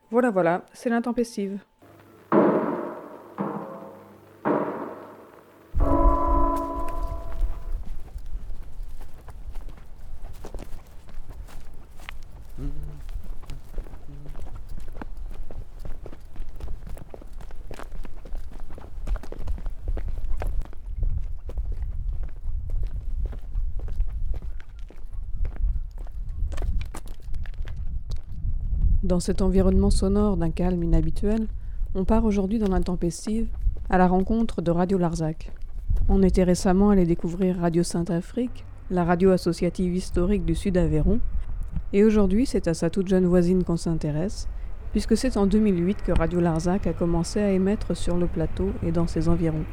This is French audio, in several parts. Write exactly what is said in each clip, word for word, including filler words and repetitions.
Voilà, voilà, c'est l'intempestive. Dans cet environnement sonore d'un calme inhabituel, on part aujourd'hui dans l'intempestive à la rencontre de Radio Larzac. On était récemment allé découvrir Radio Sainte-Afrique, la radio associative historique du Sud-Aveyron, et aujourd'hui c'est à sa toute jeune voisine qu'on s'intéresse, puisque c'est en deux mille huit que Radio Larzac a commencé à émettre sur le plateau et dans ses environs.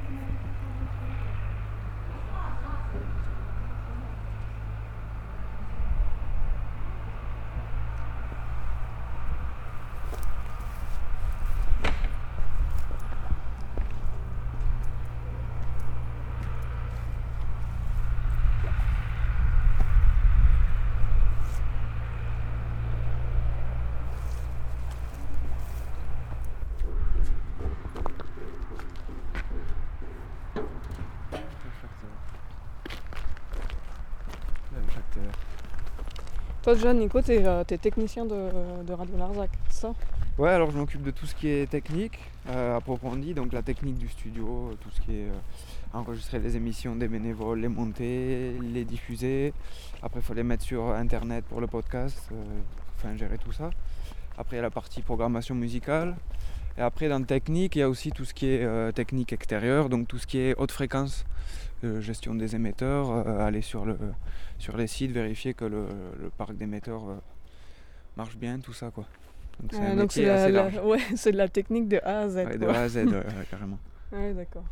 Toi, jeune Nico, t'es, euh, t'es technicien de, de Radio Larzac, c'est ça? Ouais, alors je m'occupe de tout ce qui est technique, euh, approfondi, donc la technique du studio, tout ce qui est euh, enregistrer les émissions des bénévoles, les monter, les diffuser. Après, il faut les mettre sur internet pour le podcast, euh, enfin gérer tout ça. Après, il y a la partie programmation musicale. Et après, dans le technique, il y a aussi tout ce qui est euh, technique extérieure, donc tout ce qui est haute fréquence, euh, gestion des émetteurs, euh, aller sur, le, sur les sites, vérifier que le, le parc d'émetteurs euh, marche bien, tout ça quoi. Donc c'est Euh, un donc c'est métier la, assez la- large. ouais, c'est de la technique de A à Z. Ouais, de quoi. A à Z, ouais, ouais, carrément. Ouais, d'accord.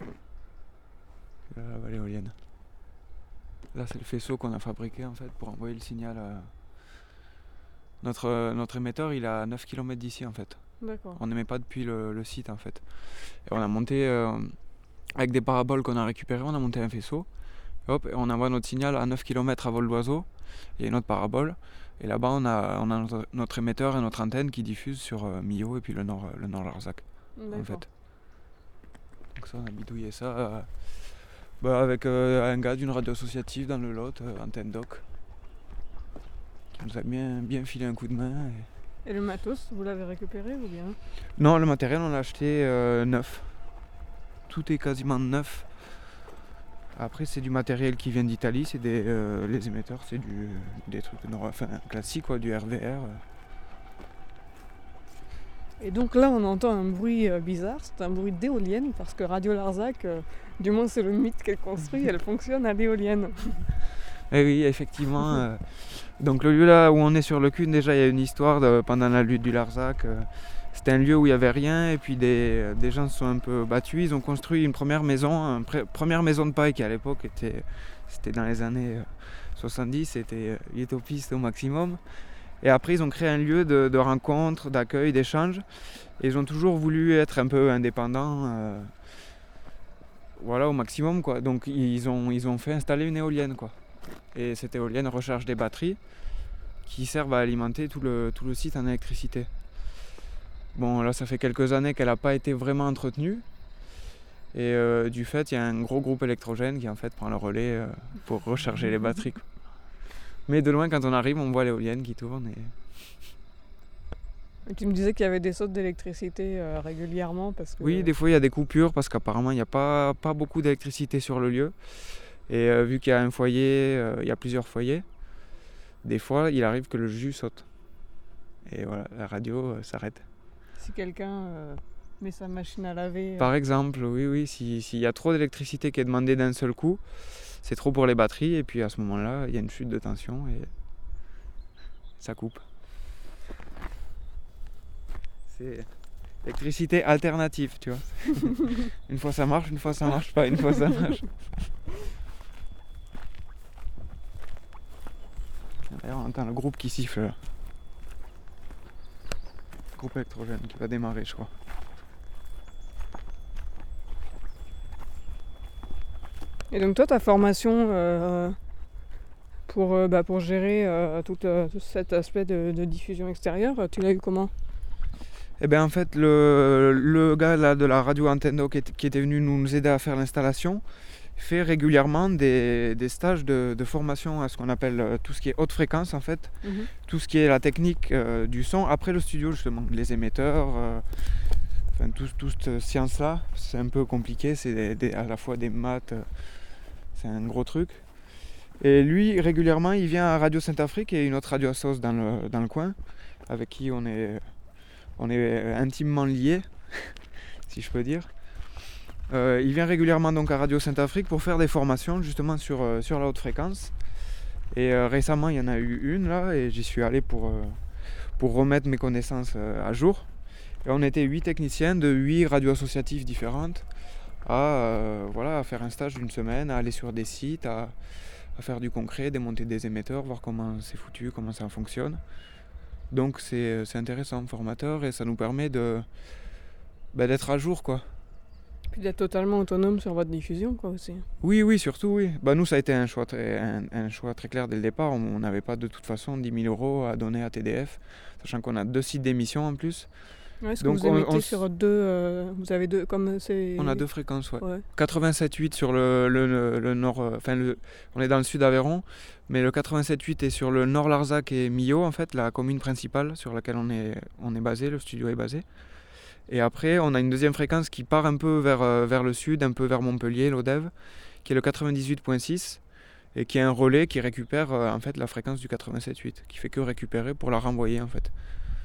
Là, la vallée éolienne. Là, c'est le faisceau qu'on a fabriqué en fait pour envoyer le signal à... Notre, euh, notre émetteur, il est à neuf kilomètres d'ici en fait. D'accord. On n'émet pas depuis le, le site en fait. Et on a monté, euh, avec des paraboles qu'on a récupérées, on a monté un faisceau. Et hop, et on envoie notre signal à neuf kilomètres à vol d'oiseau. Il y a une autre parabole. Et là-bas, on a, on a notre, notre émetteur et notre antenne qui diffusent sur euh, Millau et puis le nord, le nord Larzac. D'accord. En fait. Donc ça, on a bidouillé ça euh, bah, avec euh, un gars d'une radio associative dans le Lot, euh, Antenne Doc, qui nous a bien, bien filé un coup de main. Et... Et le matos, vous l'avez récupéré ou bien? Non, le matériel, on l'a acheté euh, neuf. Tout est quasiment neuf. Après, c'est du matériel qui vient d'Italie, c'est des, euh, les émetteurs, c'est du, des trucs nord- enfin, classiques, quoi, du R V R. euh. Et donc là, on entend un bruit euh, bizarre, c'est un bruit d'éolienne, parce que Radio Larzac, euh, du moins c'est le mythe qu'elle construit, elle fonctionne à l'éolienne. Et oui, effectivement. euh, donc le lieu là où on est sur le Cune, déjà il y a une histoire de- pendant la lutte du Larzac. euh, C'était un lieu où il n'y avait rien et puis des, des gens se sont un peu battus. Ils ont construit une première maison, une pré- première maison de paille qui à l'époque était, c'était dans les années euh, soixante-dix, c'était euh, utopiste au maximum. Et après ils ont créé un lieu de, de rencontre, d'accueil, d'échange. Et ils ont toujours voulu être un peu indépendants, euh, voilà, au maximum quoi. Donc ils ont, ils ont fait installer une éolienne quoi. Et cette éolienne recharge des batteries qui servent à alimenter tout le, tout le site en électricité. Bon, là, ça fait quelques années qu'elle n'a pas été vraiment entretenue. Et euh, du fait, il y a un gros groupe électrogène qui en fait prend le relais euh, pour recharger les batteries. Quoi. Mais de loin, quand on arrive, on voit l'éolienne qui tourne. Et... Et tu me disais qu'il y avait des sautes d'électricité euh, régulièrement parce que... Oui, des fois, il y a des coupures parce qu'apparemment, il n'y a pas, pas beaucoup d'électricité sur le lieu. Et euh, vu qu'il y a un foyer, euh, il y a plusieurs foyers, des fois, il arrive que le jus saute. Et voilà, la radio euh, s'arrête. Si quelqu'un euh, met sa machine à laver... euh, Par exemple, oui, oui, si- s'il y a trop d'électricité qui est demandée d'un seul coup, c'est trop pour les batteries, et puis à ce moment-là, il y a une chute de tension et ça coupe. C'est électricité alternative, tu vois. Une fois ça marche, une fois ça marche pas, une fois ça marche. D'ailleurs, on entend le groupe qui siffle là. Le groupe électrogène qui va démarrer, je crois. Et donc toi, ta formation euh, pour, euh, bah, pour gérer euh, tout, euh, tout cet aspect de, de diffusion extérieure, tu l'as eu comment? Et bien en fait, le, le gars là, de la radio Antendo qui, est, qui était venu nous aider à faire l'installation fait régulièrement des, des stages de, de formation à ce qu'on appelle euh, tout ce qui est haute fréquence en fait, mmh. Tout ce qui est la technique euh, du son après le studio justement, les émetteurs, euh, enfin tout, toute cette science-là, c'est un peu compliqué, c'est des, des, à la fois des maths, euh, c'est un gros truc. Et lui régulièrement il vient à Radio Saint-Afrique et une autre radio assos dans le, dans le coin, avec qui on est... On est intimement liés, si je peux dire. Euh, il vient régulièrement donc à Radio Saint-Afrique pour faire des formations justement sur, euh, sur la haute fréquence. Et euh, récemment, il y en a eu une là et j'y suis allé pour, euh, pour remettre mes connaissances euh, à jour. Et on était huit techniciens de huit radios associatives différentes à, euh, voilà, à faire un stage d'une semaine, à aller sur des sites, à, à faire du concret, démonter des émetteurs, voir comment c'est foutu, comment ça fonctionne. Donc c'est, c'est intéressant, formateur, et ça nous permet de, bah, d'être à jour, quoi. Puis d'être totalement autonome sur votre diffusion, quoi, aussi. Oui, oui, surtout, oui. Bah, nous, ça a été un choix très, un, un choix très clair dès le départ. On n'avait pas de toute façon dix mille euros à donner à T D F, sachant qu'on a deux sites d'émission en plus. Ouais, est-ce Donc que vous émettez on, on sur deux, euh, vous avez deux, comme c'est... On a deux fréquences, ouais. ouais. quatre-vingt-sept virgule huit sur le, le, le, le nord, enfin, le, on est dans le sud d'Aveyron, mais le quatre-vingt-sept virgule huit est sur le nord Larzac et Millau, en fait, la commune principale sur laquelle on est, on est basé, le studio est basé. Et après, on a une deuxième fréquence qui part un peu vers, euh, vers le sud, un peu vers Montpellier, l'Odève, qui est le quatre-vingt-dix-huit virgule six, et qui est un relais qui récupère euh, en fait la fréquence du quatre-vingt-sept virgule huit, qui fait que récupérer pour la renvoyer, en fait.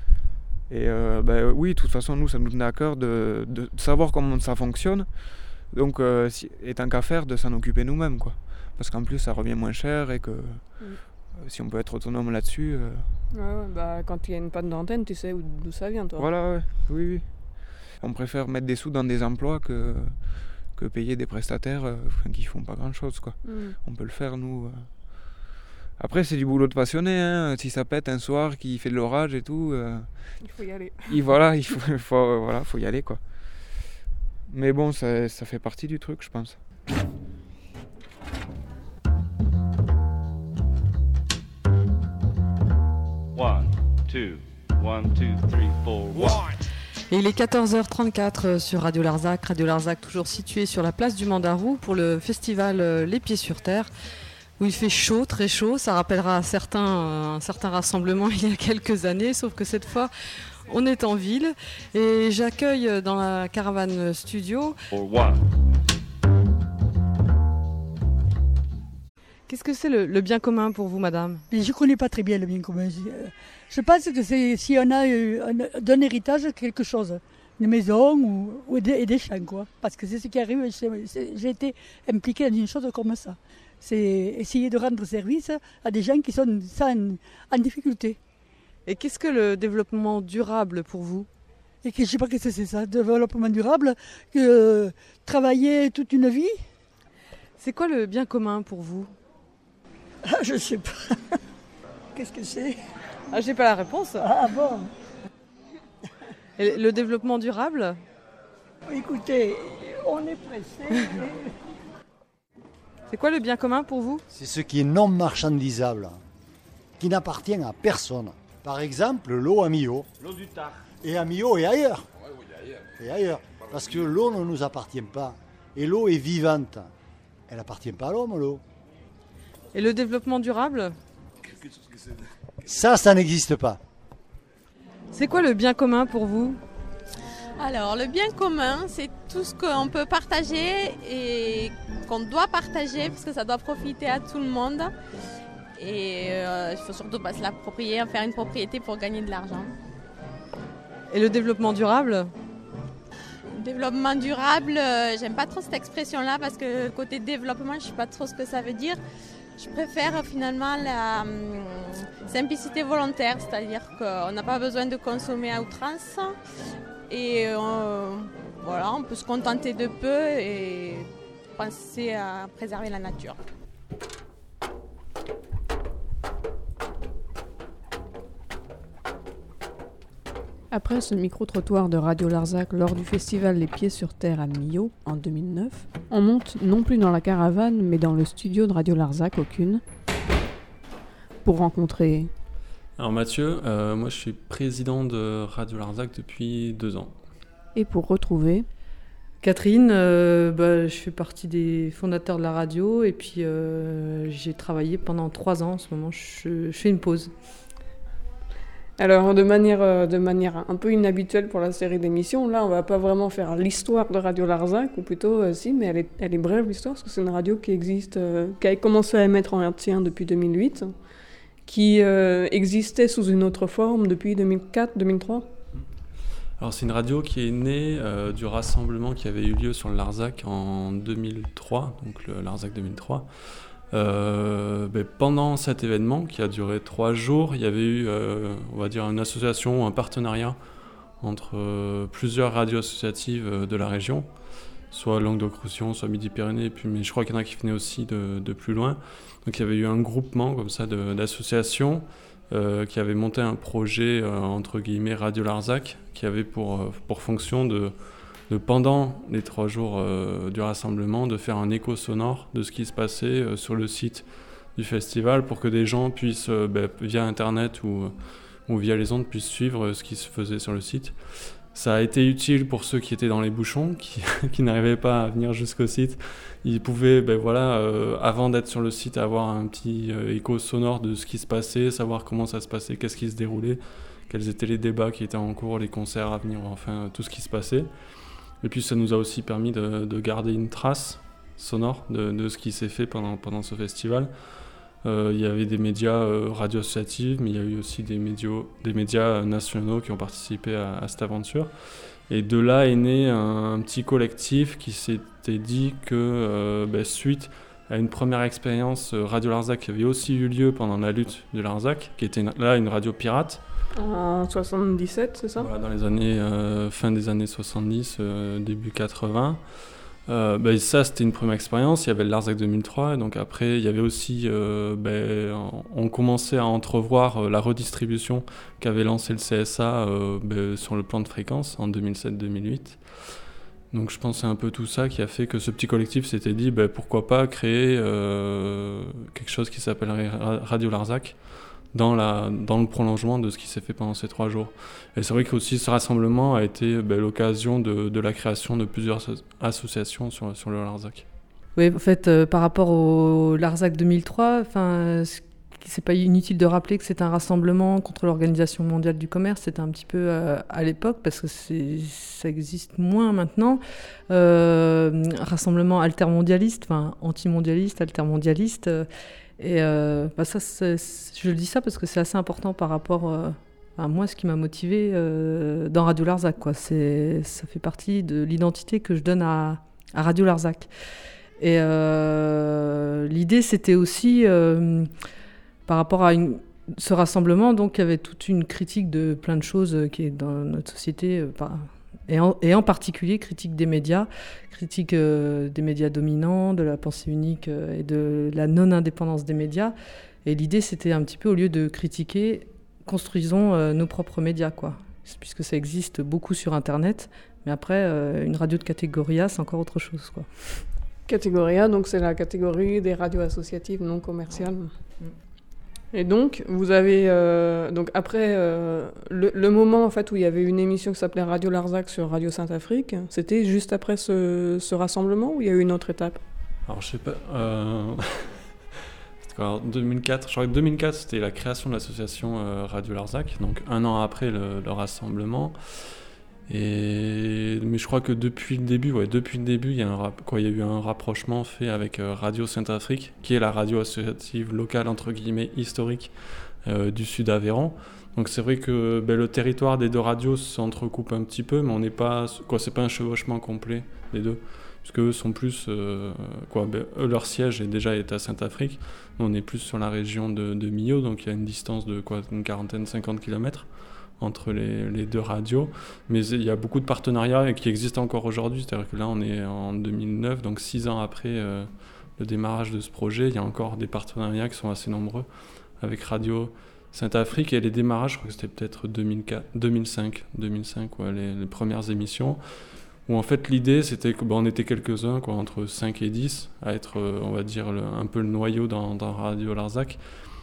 Et euh, bah, oui, de toute façon, nous, ça nous tenait à cœur de, de savoir comment ça fonctionne. Donc, euh, si, et tant qu'à faire, de s'en occuper nous-mêmes, quoi. Parce qu'en plus, ça revient moins cher et que mm. euh, si on peut être autonome là-dessus... Euh... Ouais, ouais, bah, quand il y a une panne d'antenne, tu sais où, d'où ça vient, toi. Voilà, ouais, oui, oui. On préfère mettre des sous dans des emplois que, que payer des prestataires euh, qui font pas grand-chose, quoi. Mm. On peut le faire, nous... Euh... Après, c'est du boulot de passionné, hein. Si ça pète un soir, qu'il fait de l'orage et tout... Euh... Il faut y aller. Et voilà, il faut, faut, euh, voilà, faut y aller, quoi. Mais bon, ça, ça fait partie du truc, je pense. One, two, one, two, three, four, one. Et il est quatorze heures trente-quatre sur Radio Larzac. Radio Larzac, toujours situé sur la place du Mandarou pour le festival Les Pieds sur Terre, où il fait chaud, très chaud. Ça rappellera à certains un certain rassemblement il y a quelques années, sauf que cette fois, on est en ville. Et j'accueille dans la caravane studio... Qu'est-ce que c'est le, le bien commun pour vous, madame ? Je ne connais pas très bien le bien commun. Je pense que c'est si on a un, d'un héritage quelque chose, une maison ou, ou des, et des champs, quoi. Parce que c'est ce qui arrive. C'est, c'est, j'ai été impliquée dans une chose comme ça. C'est essayer de rendre service à des gens qui sont en, en difficulté. Et qu'est-ce que le développement durable pour vous ? Et que je ne sais pas ce que c'est ça, développement durable, que euh, travailler toute une vie. C'est quoi le bien commun pour vous ? Ah, je ne sais pas. Qu'est-ce que c'est ? Ah, j'ai pas la réponse. Ah bon ? Et le développement durable ? Écoutez, on est pressé. C'est quoi le bien commun pour vous ? C'est ce qui est non marchandisable, qui n'appartient à personne. Par exemple, l'eau à Millau. L'eau du Tard. Et à Millau et ailleurs. Ouais, oui, ailleurs. Et ailleurs. Parce que l'eau ne nous appartient pas. Et l'eau est vivante. Elle n'appartient pas à l'homme, l'eau. Et le développement durable ? Ça, ça n'existe pas. C'est quoi le bien commun pour vous ? Alors, le bien commun, c'est tout ce qu'on peut partager et qu'on doit partager parce que ça doit profiter à tout le monde. Et euh, il faut surtout pas se l'approprier, en faire une propriété pour gagner de l'argent. Et le développement durable ? Développement durable, euh, j'aime pas trop cette expression-là parce que le côté développement, je sais pas trop ce que ça veut dire. Je préfère finalement la hum, simplicité volontaire, c'est-à-dire qu'on n'a pas besoin de consommer à outrance et euh, voilà, on peut se contenter de peu et penser à préserver la nature. Après ce micro-trottoir de Radio Larzac lors du festival Les Pieds sur Terre à Millau en deux mille neuf, on monte non plus dans la caravane mais dans le studio de Radio Larzac au Cun pour rencontrer Alors Mathieu, euh, moi je suis président de Radio Larzac depuis deux ans. Et pour retrouver Catherine, euh, bah, je fais partie des fondateurs de la radio et puis euh, j'ai travaillé pendant trois ans. En ce moment, je, je fais une pause. Alors, de manière, euh, de manière un peu inhabituelle pour la série d'émissions, là, on va pas vraiment faire l'histoire de Radio Larzac, ou plutôt, euh, si, mais elle est, elle est brève, l'histoire, parce que c'est une radio qui existe, euh, qui a commencé à émettre en hertzien depuis deux mille huit, qui euh, existait sous une autre forme depuis deux mille quatre deux mille trois. Alors c'est une radio qui est née euh, du rassemblement qui avait eu lieu sur le Larzac en deux mille trois, donc le Larzac deux mille trois. Euh, ben pendant cet événement qui a duré trois jours, il y avait eu, euh, on va dire, une association, un partenariat entre euh, plusieurs radios associatives euh, de la région, soit Languedoc-Roussillon, soit Midi-Pyrénées, puis, mais je crois qu'il y en a qui venaient aussi de, de plus loin. Donc il y avait eu un groupement comme ça de, d'associations euh, qui avait monté un projet euh, entre guillemets Radio Larzac, qui avait pour, euh, pour fonction de de pendant les trois jours euh, du rassemblement, de faire un écho sonore de ce qui se passait euh, sur le site du festival pour que des gens puissent, euh, bah, via Internet ou, ou via les ondes, puissent suivre euh, ce qui se faisait sur le site. Ça a été utile pour ceux qui étaient dans les bouchons, qui, qui n'arrivaient pas à venir jusqu'au site. Ils pouvaient, ben voilà, euh, avant d'être sur le site, avoir un petit euh, écho sonore de ce qui se passait, savoir comment ça se passait, qu'est-ce qui se déroulait, quels étaient les débats qui étaient en cours, les concerts à venir, enfin tout ce qui se passait. Et puis ça nous a aussi permis de, de garder une trace sonore de, de ce qui s'est fait pendant, pendant ce festival. Euh, il y avait des médias euh, radio associatifs, mais il y a eu aussi des médias, des médias nationaux qui ont participé à, à cette aventure. Et de là est né un, un petit collectif qui s'était dit que euh, ben, suite à une première expérience Radio Larzac qui avait aussi eu lieu pendant la lutte de Larzac, qui était une, là une radio pirate, en soixante-dix-sept, c'est ça ? Voilà, dans les années, euh, fin des années soixante-dix, euh, début quatre-vingts. Euh, ben, ça, c'était une première expérience. Il y avait le Larzac deux mille trois. Et donc après, il y avait aussi, euh, ben, on commençait à entrevoir euh, la redistribution qu'avait lancé le C S A euh, ben, sur le plan de fréquence en deux mille sept deux mille huit. Donc je pense que c'est un peu tout ça qui a fait que ce petit collectif s'était dit ben, pourquoi pas créer euh, quelque chose qui s'appellerait Radio Larzac. Dans, la, dans le prolongement de ce qui s'est fait pendant ces trois jours. Et c'est vrai qu'aussi ce rassemblement a été ben, l'occasion de, de la création de plusieurs associations sur, sur le Larzac. Oui, en fait, euh, par rapport au Larzac deux mille trois, c'est pas inutile de rappeler que c'est un rassemblement contre l'Organisation mondiale du commerce. C'était un petit peu euh, à l'époque, parce que c'est, ça existe moins maintenant. Euh, rassemblement altermondialiste, enfin antimondialiste, altermondialiste. Euh, Et euh, bah ça, c'est, je le dis ça parce que c'est assez important par rapport euh, à moi, ce qui m'a motivée euh, dans Radio Larzac, quoi. C'est, ça fait partie de l'identité que je donne à, à Radio Larzac. Et euh, l'idée, c'était aussi, euh, par rapport à une, ce rassemblement, donc il y avait toute une critique de plein de choses qui est dans notre société, euh, par, Et en, et en particulier critique des médias, critique euh, des médias dominants, de la pensée unique euh, et de la non-indépendance des médias. Et l'idée, c'était un petit peu, au lieu de critiquer, construisons euh, nos propres médias, quoi. Puisque ça existe beaucoup sur Internet. Mais après, euh, une radio de catégorie A, c'est encore autre chose, quoi. Catégorie A, donc c'est la catégorie des radios associatives non commerciales. Mm. Et donc, vous avez, euh, donc après euh, le, le moment en fait où il y avait une émission qui s'appelait Radio Larzac sur Radio Saint-Afrique, c'était juste après ce, ce rassemblement ou il y a eu une autre étape ? Alors je sais pas. Euh... Alors, deux mille quatre, je crois que deux mille quatre c'était la création de l'association euh, Radio Larzac, donc un an après le, le rassemblement. Et mais je crois que depuis le début, ouais, depuis le début, il y a un rap... quoi, il y a eu un rapprochement fait avec euh, Radio Saint-Afrique, qui est la radio associative locale entre guillemets historique euh, du Sud Aveyron. Donc c'est vrai que ben, le territoire des deux radios s'entrecoupe un petit peu, mais on n'est pas, quoi, c'est pas un chevauchement complet des deux, puisque eux sont plus, euh, quoi, ben, eux, leur siège est déjà est à Saint-Afrique. Nous, on est plus sur la région de, de Millau, donc il y a une distance de quoi, une quarantaine, cinquante kilomètres. Entre les, les deux radios, mais il y a beaucoup de partenariats qui existent encore aujourd'hui, c'est-à-dire que là on est en deux mille neuf, donc six ans après euh, le démarrage de ce projet, il y a encore des partenariats qui sont assez nombreux avec Radio Saint-Afrique, et les démarrages, je crois que c'était peut-être deux mille quatre, deux mille cinq, deux mille cinq ouais, les, les premières émissions, où en fait l'idée c'était qu'on ben, était quelques-uns, quoi, entre cinq et dix, à être, euh, on va dire, le, un peu le noyau dans, dans Radio Larzac.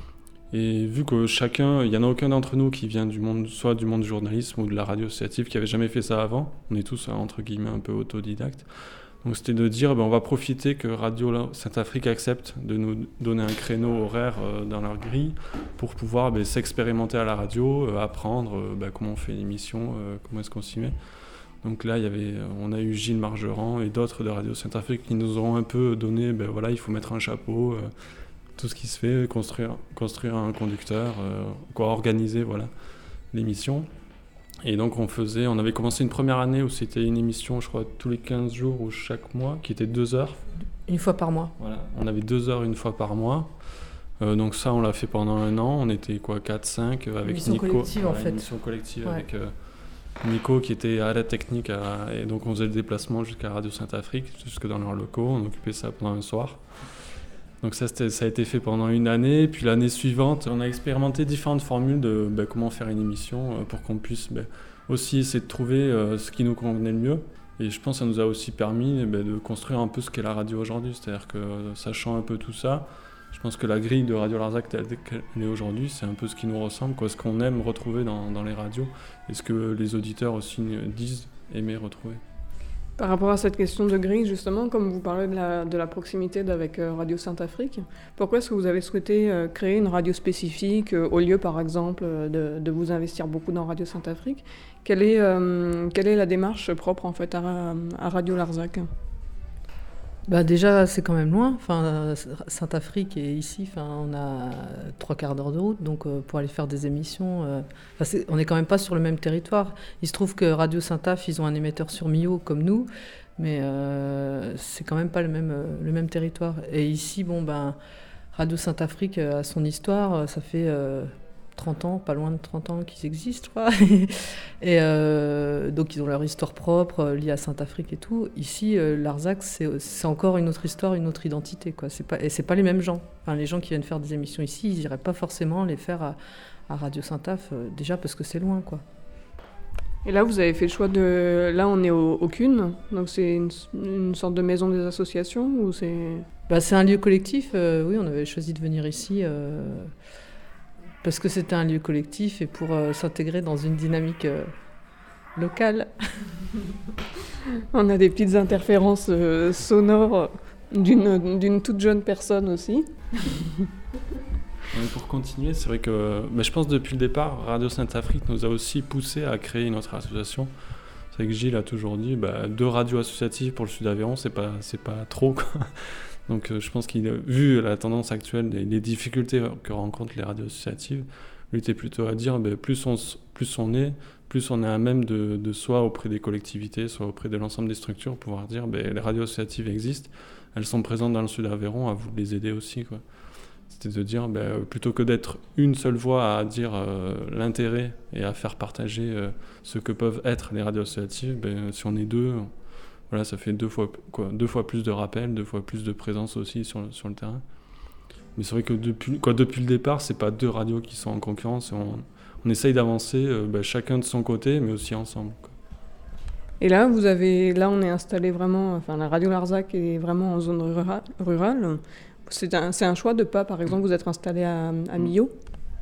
Et vu que chacun, il n'y en a aucun d'entre nous qui vient du monde, soit du monde du journalisme ou de la radio associative, qui n'avait jamais fait ça avant, on est tous entre guillemets un peu autodidactes. Donc c'était de dire, ben, on va profiter que Radio Sainte-Afrique accepte de nous donner un créneau horaire euh, dans leur grille pour pouvoir ben, s'expérimenter à la radio, euh, apprendre euh, ben, comment on fait l'émission, euh, comment est-ce qu'on s'y met. Donc là, il y avait, on a eu Gilles Margeran et d'autres de Radio Sainte-Afrique qui nous ont un peu donné, ben voilà, il faut mettre un chapeau, euh, tout ce qui se fait, construire, construire un conducteur, euh, quoi, organiser voilà, l'émission. Et donc on faisait, on avait commencé une première année où c'était une émission, je crois, tous les quinze jours ou chaque mois, qui était deux heures. Une fois par mois. Voilà, on avait deux heures une fois par mois. Euh, donc ça, on l'a fait pendant un an. On était quoi, quatre cinq avec une émission Nico. Collective, ouais, en fait. Une émission collective Ouais. avec euh, Nico qui était à la technique. À, et donc on faisait le déplacement jusqu'à Radio Sainte-Afrique, jusque dans leurs locaux. On occupait ça pendant un soir. Donc ça, ça a été fait pendant une année. Puis l'année suivante, on a expérimenté différentes formules de bah, comment faire une émission euh, pour qu'on puisse bah, aussi essayer de trouver euh, ce qui nous convenait le mieux. Et je pense que ça nous a aussi permis bah, de construire un peu ce qu'est la radio aujourd'hui. C'est-à-dire que euh, sachant un peu tout ça, je pense que la grille de Radio Larzac telle qu'elle est aujourd'hui, c'est un peu ce qui nous ressemble, quoi, ce qu'on aime retrouver dans, dans les radios et ce que les auditeurs aussi disent aimer retrouver. Par rapport à cette question de grille, justement, comme vous parlez de la, de la proximité avec euh, Radio Sainte-Afrique, pourquoi est-ce que vous avez souhaité euh, créer une radio spécifique, euh, au lieu, par exemple, euh, de, de vous investir beaucoup dans Radio Sainte-Afrique? Quelle est, euh, quelle est la démarche propre, en fait, à, à Radio Larzac? Bah déjà, c'est quand même loin. Enfin, Sainte-Afrique et ici, enfin, on a trois quarts d'heure de route, donc euh, pour aller faire des émissions, euh, enfin, c'est, on n'est quand même pas sur le même territoire. Il se trouve que Radio Sainte-Af, ils ont un émetteur sur Millau comme nous, mais euh, c'est quand même pas le même, euh, le même territoire. Et ici, bon, ben, Radio Sainte-Afrique a son histoire, ça fait euh, trente ans, pas loin de trente ans qu'ils existent, je crois. Et euh, donc ils ont leur histoire propre, euh, liée à Sainte-Afrique et tout. Ici, euh, Larzac, c'est, c'est encore une autre histoire, une autre identité, quoi. C'est pas, et c'est pas les mêmes gens. Enfin, les gens qui viennent faire des émissions ici, ils n'iraient pas forcément les faire à, à Radio Sainte-Af, euh, déjà parce que c'est loin, quoi. Et là, vous avez fait le choix de... Là, on est au, au Cune, donc c'est une, une sorte de maison des associations, ou c'est... Bah, c'est un lieu collectif, euh, oui, on avait choisi de venir ici... Euh, parce que c'était un lieu collectif et pour euh, s'intégrer dans une dynamique euh, locale. On a des petites interférences euh, sonores d'une, d'une toute jeune personne aussi. Pour continuer, c'est vrai que mais je pense que depuis le départ, Radio Sainte-Afrique nous a aussi poussé à créer notre association. C'est vrai que Gilles a toujours dit bah, deux radios associatives pour le Sud-Aveyron, c'est pas, c'est pas trop, quoi. Donc euh, je pense qu'il a vu la tendance actuelle, les, les difficultés que rencontrent les radios associatives, lui était plutôt à dire bah, plus, on, plus on est, plus on est à même de, de soit auprès des collectivités, soit auprès de l'ensemble des structures, pouvoir dire bah, les radios associatives existent, elles sont présentes dans le Sud-Aveyron, à vous de les aider aussi, quoi. C'était de dire, bah, plutôt que d'être une seule voix à dire euh, l'intérêt et à faire partager euh, ce que peuvent être les radios associatives, bah, si on est deux... Voilà, ça fait deux fois, quoi, deux fois plus de rappels, deux fois plus de présence aussi sur le, sur le terrain. Mais c'est vrai que depuis, quoi, depuis le départ, c'est pas deux radios qui sont en concurrence. On, on essaye d'avancer euh, bah, chacun de son côté, mais aussi ensemble, quoi. Et là, vous avez, là, on est installé vraiment... Enfin, la Radio Larzac est vraiment en zone rura, rurale. C'est un, c'est un choix de pas, par exemple, vous être installé à, à Millau?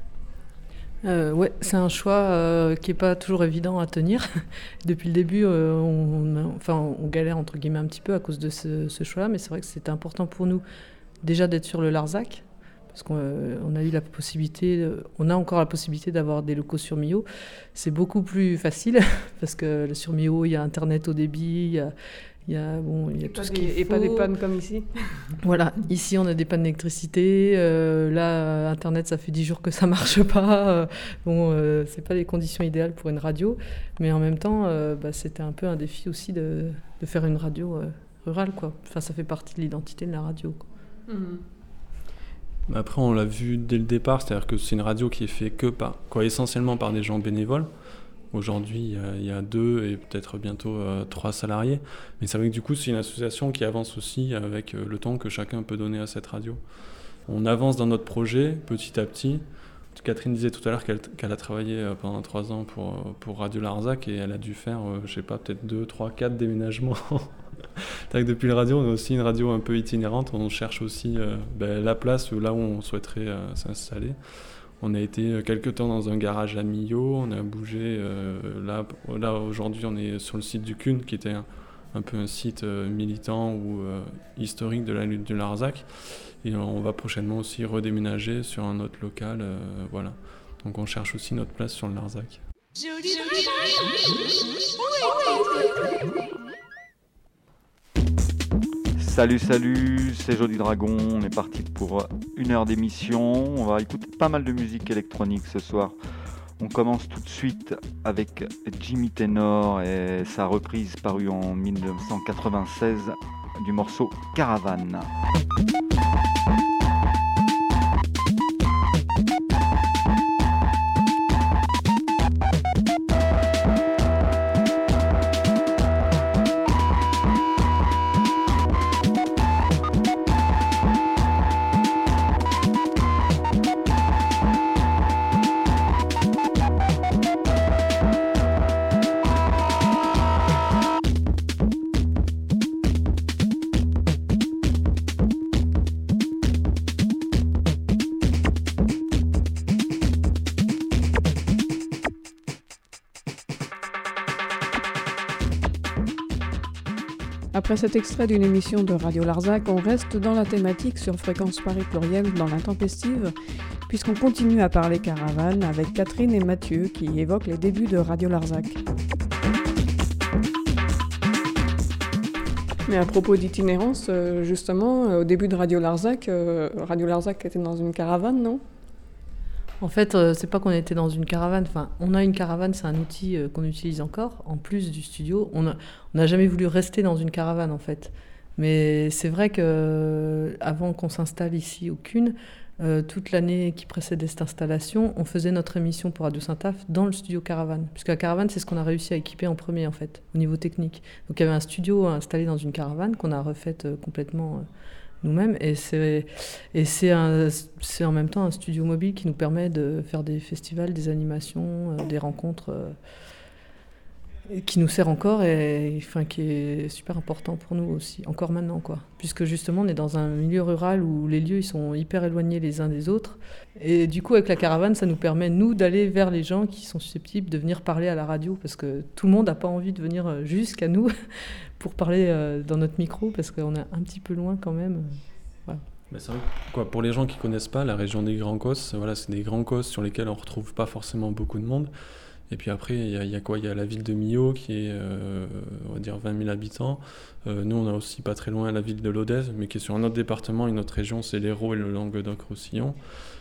Euh, ouais, c'est un choix euh, qui n'est pas toujours évident à tenir. Depuis le début, euh, on, on, enfin, on galère entre guillemets un petit peu à cause de ce, ce choix-là, mais c'est vrai que c'était important pour nous déjà d'être sur le Larzac, parce qu'on euh, on a eu la possibilité, euh, on a encore la possibilité d'avoir des locaux sur Millau. C'est beaucoup plus facile parce que sur Millau, il y a Internet au débit, il y a Il y a, bon, il y a tout ce qu'il faut. Et pas des pannes comme ici. Voilà, ici on a des pannes d'électricité, euh, là Internet ça fait dix jours que ça marche pas, euh, bon euh, c'est pas les conditions idéales pour une radio, mais en même temps euh, bah, c'était un peu un défi aussi de, de faire une radio euh, rurale, quoi. Enfin ça fait partie de l'identité de la radio, quoi. Mmh. Après on l'a vu dès le départ, c'est-à-dire que c'est une radio qui est faite que par, quoi, essentiellement par des gens bénévoles. Aujourd'hui, il y, y a deux et peut-être bientôt euh, trois salariés. Mais c'est vrai que du coup, c'est une association qui avance aussi avec euh, le temps que chacun peut donner à cette radio. On avance dans notre projet petit à petit. Catherine disait tout à l'heure qu'elle, qu'elle a travaillé euh, pendant trois ans pour, pour Radio Larzac et elle a dû faire, euh, je sais pas, peut-être deux, trois, quatre déménagements. Depuis la radio, on a aussi une radio un peu itinérante. On cherche aussi euh, ben, la place là où on souhaiterait euh, s'installer. On a été quelques temps dans un garage à Millau, on a bougé, euh, là, là aujourd'hui on est sur le site du C U N, qui était un, un peu un site euh, militant ou euh, historique de la lutte du Larzac. Et on va prochainement aussi redéménager sur un autre local, euh, voilà. Donc on cherche aussi notre place sur le Larzac. Salut, salut, c'est Jody Dragon, on est parti pour une heure d'émission, on va écouter pas mal de musique électronique ce soir. On commence tout de suite avec Jimmy Tenor et sa reprise parue en dix-neuf cent quatre-vingt-seize du morceau Caravane. Après cet extrait d'une émission de Radio Larzac, on reste dans la thématique sur Fréquence Paris Pluriel dans l'intempestive, puisqu'on continue à parler caravane avec Catherine et Mathieu qui évoquent les débuts de Radio Larzac. Mais à propos d'itinérance, justement, au début de Radio Larzac, Radio Larzac était dans une caravane, non ? En fait, euh, c'est pas qu'on était dans une caravane. Enfin, on a une caravane, c'est un outil euh, qu'on utilise encore, en plus du studio. On n'a on a jamais voulu rester dans une caravane, en fait. Mais c'est vrai que euh, avant qu'on s'installe ici au C U N, euh, toute l'année qui précédait cette installation, on faisait notre émission pour Radio Saint-Af dans le studio caravane. Puisque la caravane, c'est ce qu'on a réussi à équiper en premier, en fait, au niveau technique. Donc il y avait un studio installé dans une caravane qu'on a refaite euh, complètement... Euh, nous-mêmes, et c'est, et c'est, un, c'est en même temps un studio mobile qui nous permet de faire des festivals, des animations, euh, des rencontres, euh, qui nous sert encore et enfin, qui est super important pour nous aussi, encore maintenant, quoi. Puisque justement on est dans un milieu rural où les lieux ils sont hyper éloignés les uns des autres, et du coup avec la caravane ça nous permet nous d'aller vers les gens qui sont susceptibles de venir parler à la radio, parce que tout le monde n'a pas envie de venir jusqu'à nous pour parler euh, dans notre micro, parce qu'on est un petit peu loin quand même. Voilà. Mais c'est vrai, quoi, pour les gens qui ne connaissent pas, la région des Grands Causses, voilà, c'est des Grands Causses sur lesquels on ne retrouve pas forcément beaucoup de monde. Et puis après, il y, y a quoi ? Il y a la ville de Millau qui est, euh, on va dire, vingt mille habitants. Euh, nous, on a aussi pas très loin la ville de Lodève, mais qui est sur un autre département, une autre région, c'est l'Hérault et le Languedoc-Roussillon.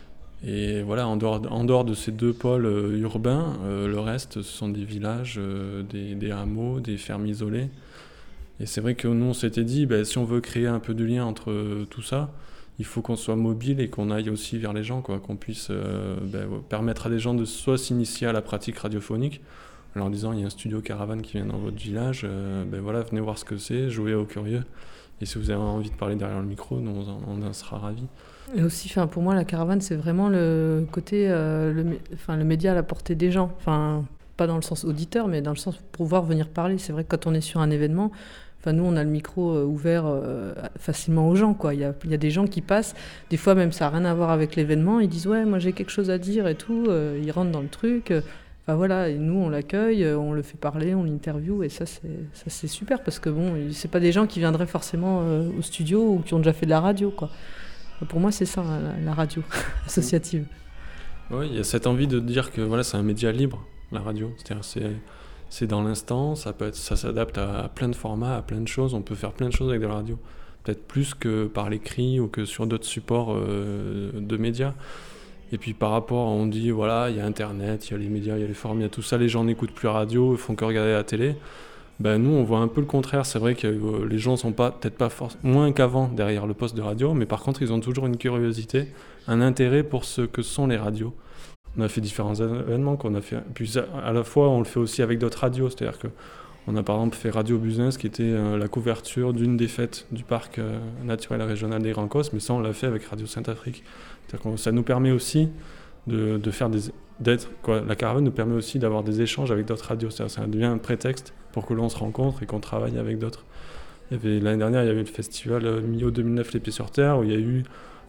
Et voilà, en dehors, en dehors de ces deux pôles euh, urbains, euh, le reste, ce sont des villages, euh, des, des hameaux, des fermes isolées. Et c'est vrai que nous, on s'était dit, bah, si on veut créer un peu de lien entre euh, tout ça, il faut qu'on soit mobile et qu'on aille aussi vers les gens, quoi, qu'on puisse euh, bah, permettre à des gens de soit s'initier à la pratique radiophonique, en leur disant, il y a un studio caravane qui vient dans votre village, euh, bah, voilà, venez voir ce que c'est, jouez aux curieux. Et si vous avez envie de parler derrière le micro, nous, on, on en sera ravis. Et aussi, pour moi, la caravane, c'est vraiment le côté, euh, le, enfin, le média à la portée des gens. Enfin, pas dans le sens auditeur, mais dans le sens pour pouvoir venir parler. C'est vrai que quand on est sur un événement, enfin, nous, on a le micro euh, ouvert euh, facilement aux gens, quoi. Il y a, il y a des gens qui passent, des fois même ça n'a rien à voir avec l'événement, ils disent « ouais, moi j'ai quelque chose à dire et tout euh, », ils rentrent dans le truc. Euh, enfin voilà, et nous on l'accueille, euh, on le fait parler, on l'interviewe, et ça c'est, ça c'est super, parce que bon, c'est pas des gens qui viendraient forcément euh, au studio ou qui ont déjà fait de la radio, quoi. Pour moi, c'est ça, la, la radio associative. Oui, il y a cette envie de dire que voilà, c'est un média libre, la radio. C'est-à-dire c'est, c'est dans l'instant, ça, peut être, ça s'adapte à, à plein de formats, à plein de choses. On peut faire plein de choses avec de la radio. Peut-être plus que par l'écrit ou que sur d'autres supports euh, de médias. Et puis par rapport, on dit, voilà, il y a Internet, il y a les médias, il y a les forums, il y a tout ça. Les gens n'écoutent plus la radio, ils font que regarder la télé. Ben, nous, on voit un peu le contraire. C'est vrai que euh, les gens sont pas, peut-être pas forc- moins qu'avant derrière le poste de radio, mais par contre, ils ont toujours une curiosité, un intérêt pour ce que sont les radios. On a fait différents événements qu'on a fait. Puis à la fois, on le fait aussi avec d'autres radios. C'est-à-dire qu'on a par exemple fait Radio Buzins, qui était euh, la couverture d'une des fêtes du parc euh, naturel et régional des Grands Causses, mais ça, on l'a fait avec Radio Saint-Afrique. C'est-à-dire que ça nous permet aussi de, de faire des... D'être, quoi, la caravane nous permet aussi d'avoir des échanges avec d'autres radios. C'est-à-dire ça devient un prétexte pour que l'on se rencontre et qu'on travaille avec d'autres. Il y avait, l'année dernière, il y avait le festival euh, Millau deux mille neuf Les Pieds sur Terre, où il y a eu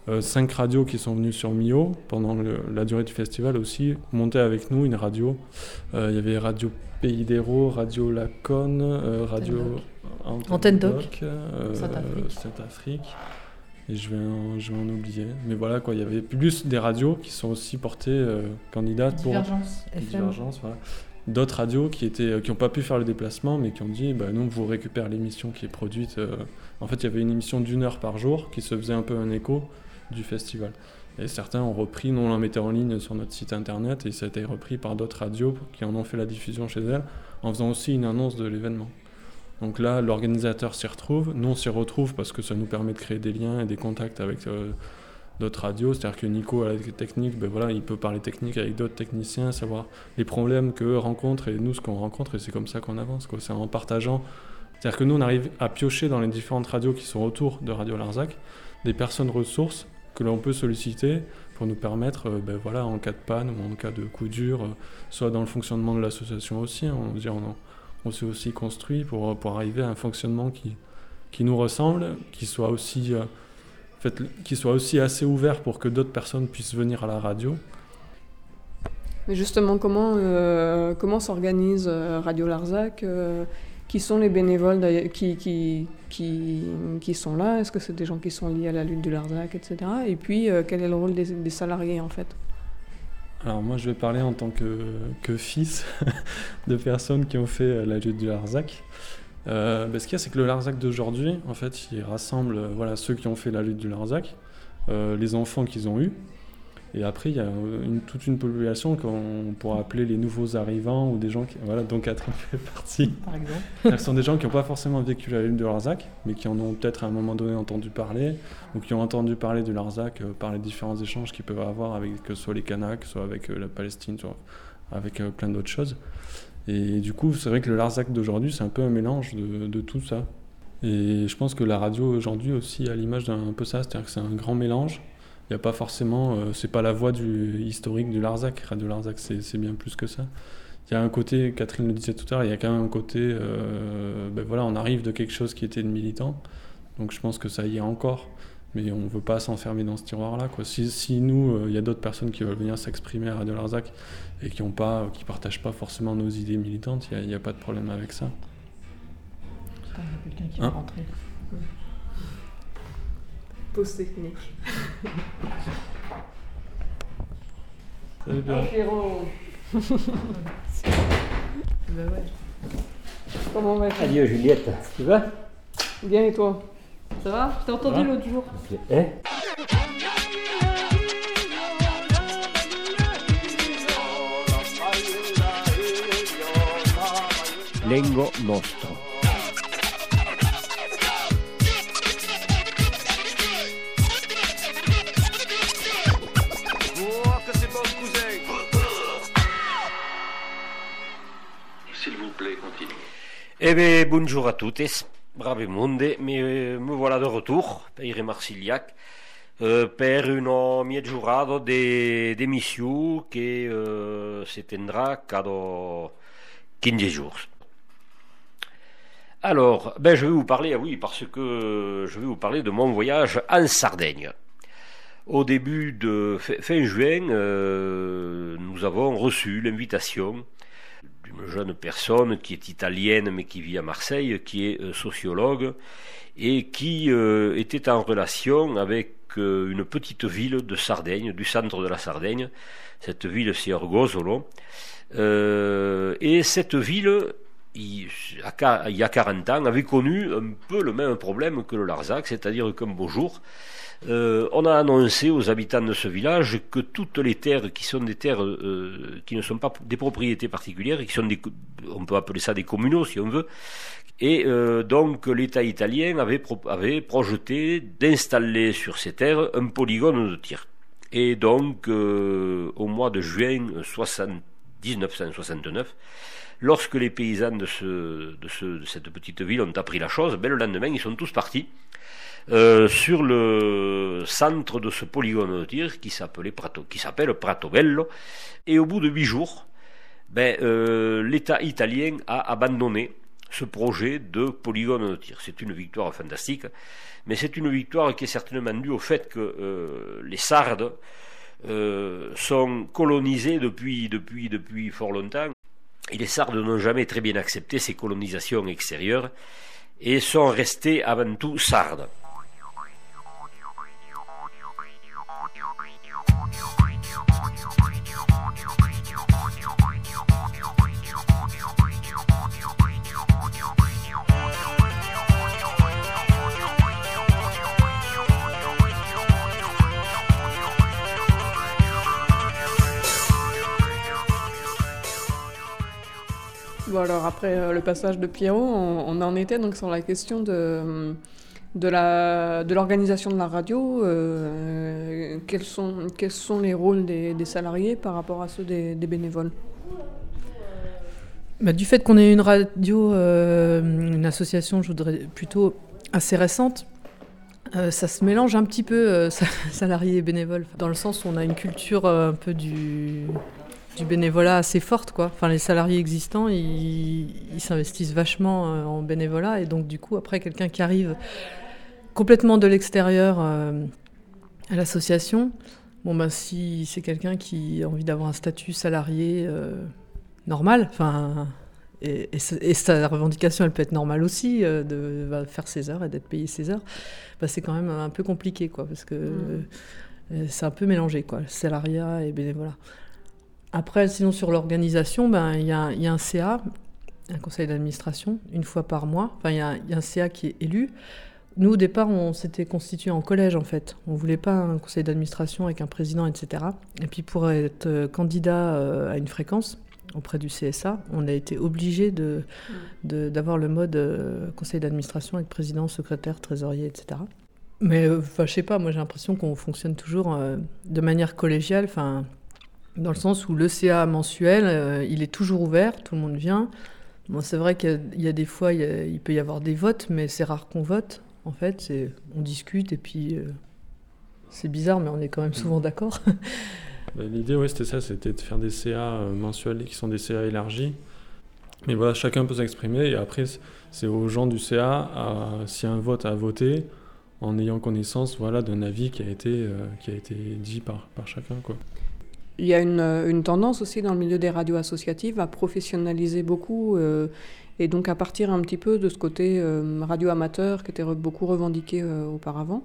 euh, cinq radios qui sont venues sur Millau pendant le, la durée du festival aussi, monter avec nous une radio. Euh, il y avait Radio Pays d'Hérault, Radio Laconne, euh, Radio Antenne, Antenne Doc, Doc euh, Sainte-Afrique. Et je vais, en, je vais en oublier. Mais voilà, quoi, il y avait plus des radios qui sont aussi portées euh, candidates Divergence, pour... F M. Divergence, voilà. D'autres radios qui étaient, qui n'ont pas pu faire le déplacement, mais qui ont dit, bah, nous, on vous récupère l'émission qui est produite. Euh... En fait, il y avait une émission d'une heure par jour qui se faisait un peu un écho du festival. Et certains ont repris, nous, on la mettait en ligne sur notre site internet, et ça a été repris par d'autres radios qui en ont fait la diffusion chez elles, en faisant aussi une annonce de l'événement. Donc là, l'organisateur s'y retrouve, nous on s'y retrouve parce que ça nous permet de créer des liens et des contacts avec euh, d'autres radios. C'est-à-dire que Nico, à la technique, ben voilà, il peut parler technique avec d'autres techniciens, savoir les problèmes qu'eux rencontrent et nous ce qu'on rencontre, et c'est comme ça qu'on avance, quoi. C'est en partageant. C'est-à-dire que nous, on arrive à piocher dans les différentes radios qui sont autour de Radio Larzac des personnes ressources que l'on peut solliciter pour nous permettre, euh, ben voilà, en cas de panne ou en cas de coup dur, euh, soit dans le fonctionnement de l'association aussi, hein, on, dire, on, on s'est aussi construit pour, pour arriver à un fonctionnement qui, qui nous ressemble, qui soit aussi, euh, en fait, qui soit aussi assez ouvert pour que d'autres personnes puissent venir à la radio. Mais justement, comment, euh, comment s'organise euh, Radio Larzac euh, Qui sont les bénévoles qui, qui, qui, qui sont là? Est-ce que c'est des gens qui sont liés à la lutte du Larzac, et cetera. Et puis, euh, quel est le rôle des, des salariés, en fait? Alors moi, je vais parler en tant que, que fils de personnes qui ont fait la lutte du Larzac. Euh, ben, ce qu'il y a, c'est que le Larzac d'aujourd'hui, en fait, il rassemble euh, voilà, ceux qui ont fait la lutte du Larzac, euh, les enfants qu'ils ont eus, et après, il y a une, toute une population qu'on pourra appeler les nouveaux arrivants, ou des gens qui... Voilà, dont Catherine fait partie. Par exemple. Ce sont des gens qui n'ont pas forcément vécu la lutte du Larzac, mais qui en ont peut-être à un moment donné entendu parler, ou qui ont entendu parler du Larzac euh, par les différents échanges qu'ils peuvent avoir avec euh, soit les Kanaks, soit avec euh, la Palestine, soit avec euh, plein d'autres choses. Et du coup, c'est vrai que le Larzac d'aujourd'hui, c'est un peu un mélange de, de tout ça. Et je pense que la radio aujourd'hui aussi, à l'image d'un peu ça, c'est-à-dire que c'est un grand mélange. Il n'y a pas forcément, euh, c'est pas la voix du, historique du Larzac. Radio Larzac, c'est, c'est bien plus que ça. Il y a un côté, Catherine le disait tout à l'heure, il y a quand même un côté, euh, ben voilà, on arrive de quelque chose qui était de militant, donc je pense que ça y est encore, mais on ne veut pas s'enfermer dans ce tiroir-là, quoi. Si, si nous, euh, il y a d'autres personnes qui veulent venir s'exprimer à Radio Larzac et qui ne partagent pas forcément nos idées militantes, il n'y a, a pas de problème avec ça. Il y a quelqu'un qui hein? va rentrer. Pause technique. Salut Pierre. Ben ouais. Comment va? Adieu Juliette, tu vas? Bien, et toi? Ça va? Je t'ai entendu l'autre jour. Eh? Lengo nostro. Eh bien, bonjour à tous, brave monde, me, me voilà de retour, per Marsigliac, euh, per una mezzogiornata de, de mission qui euh, s'éteindra cada quinze jours. Alors, ben je vais vous parler, oui, parce que je vais vous parler de mon voyage en Sardaigne. Au début de fin juin, euh, nous avons reçu l'invitation d'une jeune personne qui est italienne mais qui vit à Marseille, qui est euh, sociologue et qui euh, était en relation avec euh, une petite ville de Sardaigne, du centre de la Sardaigne. Cette ville c'est Orgosolo. Euh, et cette ville, il, il y a quarante ans, avait connu un peu le même problème que le Larzac, c'est-à-dire qu'un beau jour, Euh, on a annoncé aux habitants de ce village que toutes les terres qui sont des terres euh, qui ne sont pas des propriétés particulières, qui sont des, on peut appeler ça des communaux si on veut, et euh, donc l'État italien avait, pro, avait projeté d'installer sur ces terres un polygone de tir. Et donc euh, au mois de juin dix-neuf cent soixante-neuf, lorsque les paysans de, ce, de, ce, de cette petite ville ont appris la chose, ben, le lendemain ils sont tous partis Euh, sur le centre de ce polygone de tir qui s'appelait Prato, qui s'appelle Pratobello, et au bout de huit jours, ben, euh, l'État italien a abandonné ce projet de polygone de tir. C'est une victoire fantastique, mais c'est une victoire qui est certainement due au fait que euh, les Sardes euh, sont colonisés depuis, depuis, depuis fort longtemps, et les Sardes n'ont jamais très bien accepté ces colonisations extérieures, et sont restés avant tout Sardes. Bon alors après euh, le passage de Pierrot, on, on en était donc sur la question de, de, la, de l'organisation de la radio. Euh, quels, sont, quels sont les rôles des, des salariés par rapport à ceux des, des bénévoles ? Bah, du fait qu'on ait une radio, euh, une association, je voudrais plutôt assez récente, euh, ça se mélange un petit peu euh, salariés et bénévoles, dans le sens où on a une culture euh, un peu du... du bénévolat assez forte, quoi. Enfin, les salariés existants, ils, ils s'investissent vachement euh, en bénévolat, et donc du coup, après, quelqu'un qui arrive complètement de l'extérieur euh, à l'association, bon ben, si c'est quelqu'un qui a envie d'avoir un statut salarié euh, normal, enfin, et, et, et sa revendication, elle peut être normale aussi, euh, de bah, faire ses heures et d'être payé ses heures, bah, c'est quand même un peu compliqué, quoi, parce que mmh. euh, c'est un peu mélangé, quoi, salariat et bénévolat. Après, sinon, sur l'organisation, ben, y a, y a un C A, un conseil d'administration, une fois par mois. Enfin, il y a, y a un C A qui est élu. Nous, au départ, on s'était constitué en collège, en fait. On ne voulait pas un conseil d'administration avec un président, et cetera. Et puis, pour être euh, candidat euh, à une fréquence auprès du C S A, on a été obligé de, de, d'avoir le mode euh, conseil d'administration avec président, secrétaire, trésorier, et cetera. Mais, euh, je ne sais pas, moi, j'ai l'impression qu'on fonctionne toujours euh, de manière collégiale, enfin... dans le sens où le C A mensuel, euh, il est toujours ouvert, tout le monde vient. Bon, c'est vrai qu'il y a, il y a des fois, il, y a, il peut y avoir des votes, mais c'est rare qu'on vote. En fait, c'est, on discute et puis euh, c'est bizarre, mais on est quand même souvent d'accord. Bah, l'idée, ouais, c'était ça, c'était de faire des C A mensuels qui sont des C A élargis. Mais voilà, chacun peut s'exprimer et après, c'est aux gens du C A, à, s'il y a un vote, à voter en ayant connaissance, voilà, d'un avis qui a été, euh, qui a été dit par, par chacun, quoi. Il y a une, une tendance aussi dans le milieu des radios associatives à professionnaliser beaucoup euh, et donc à partir un petit peu de ce côté euh, radio amateur qui était re- beaucoup revendiqué euh, auparavant.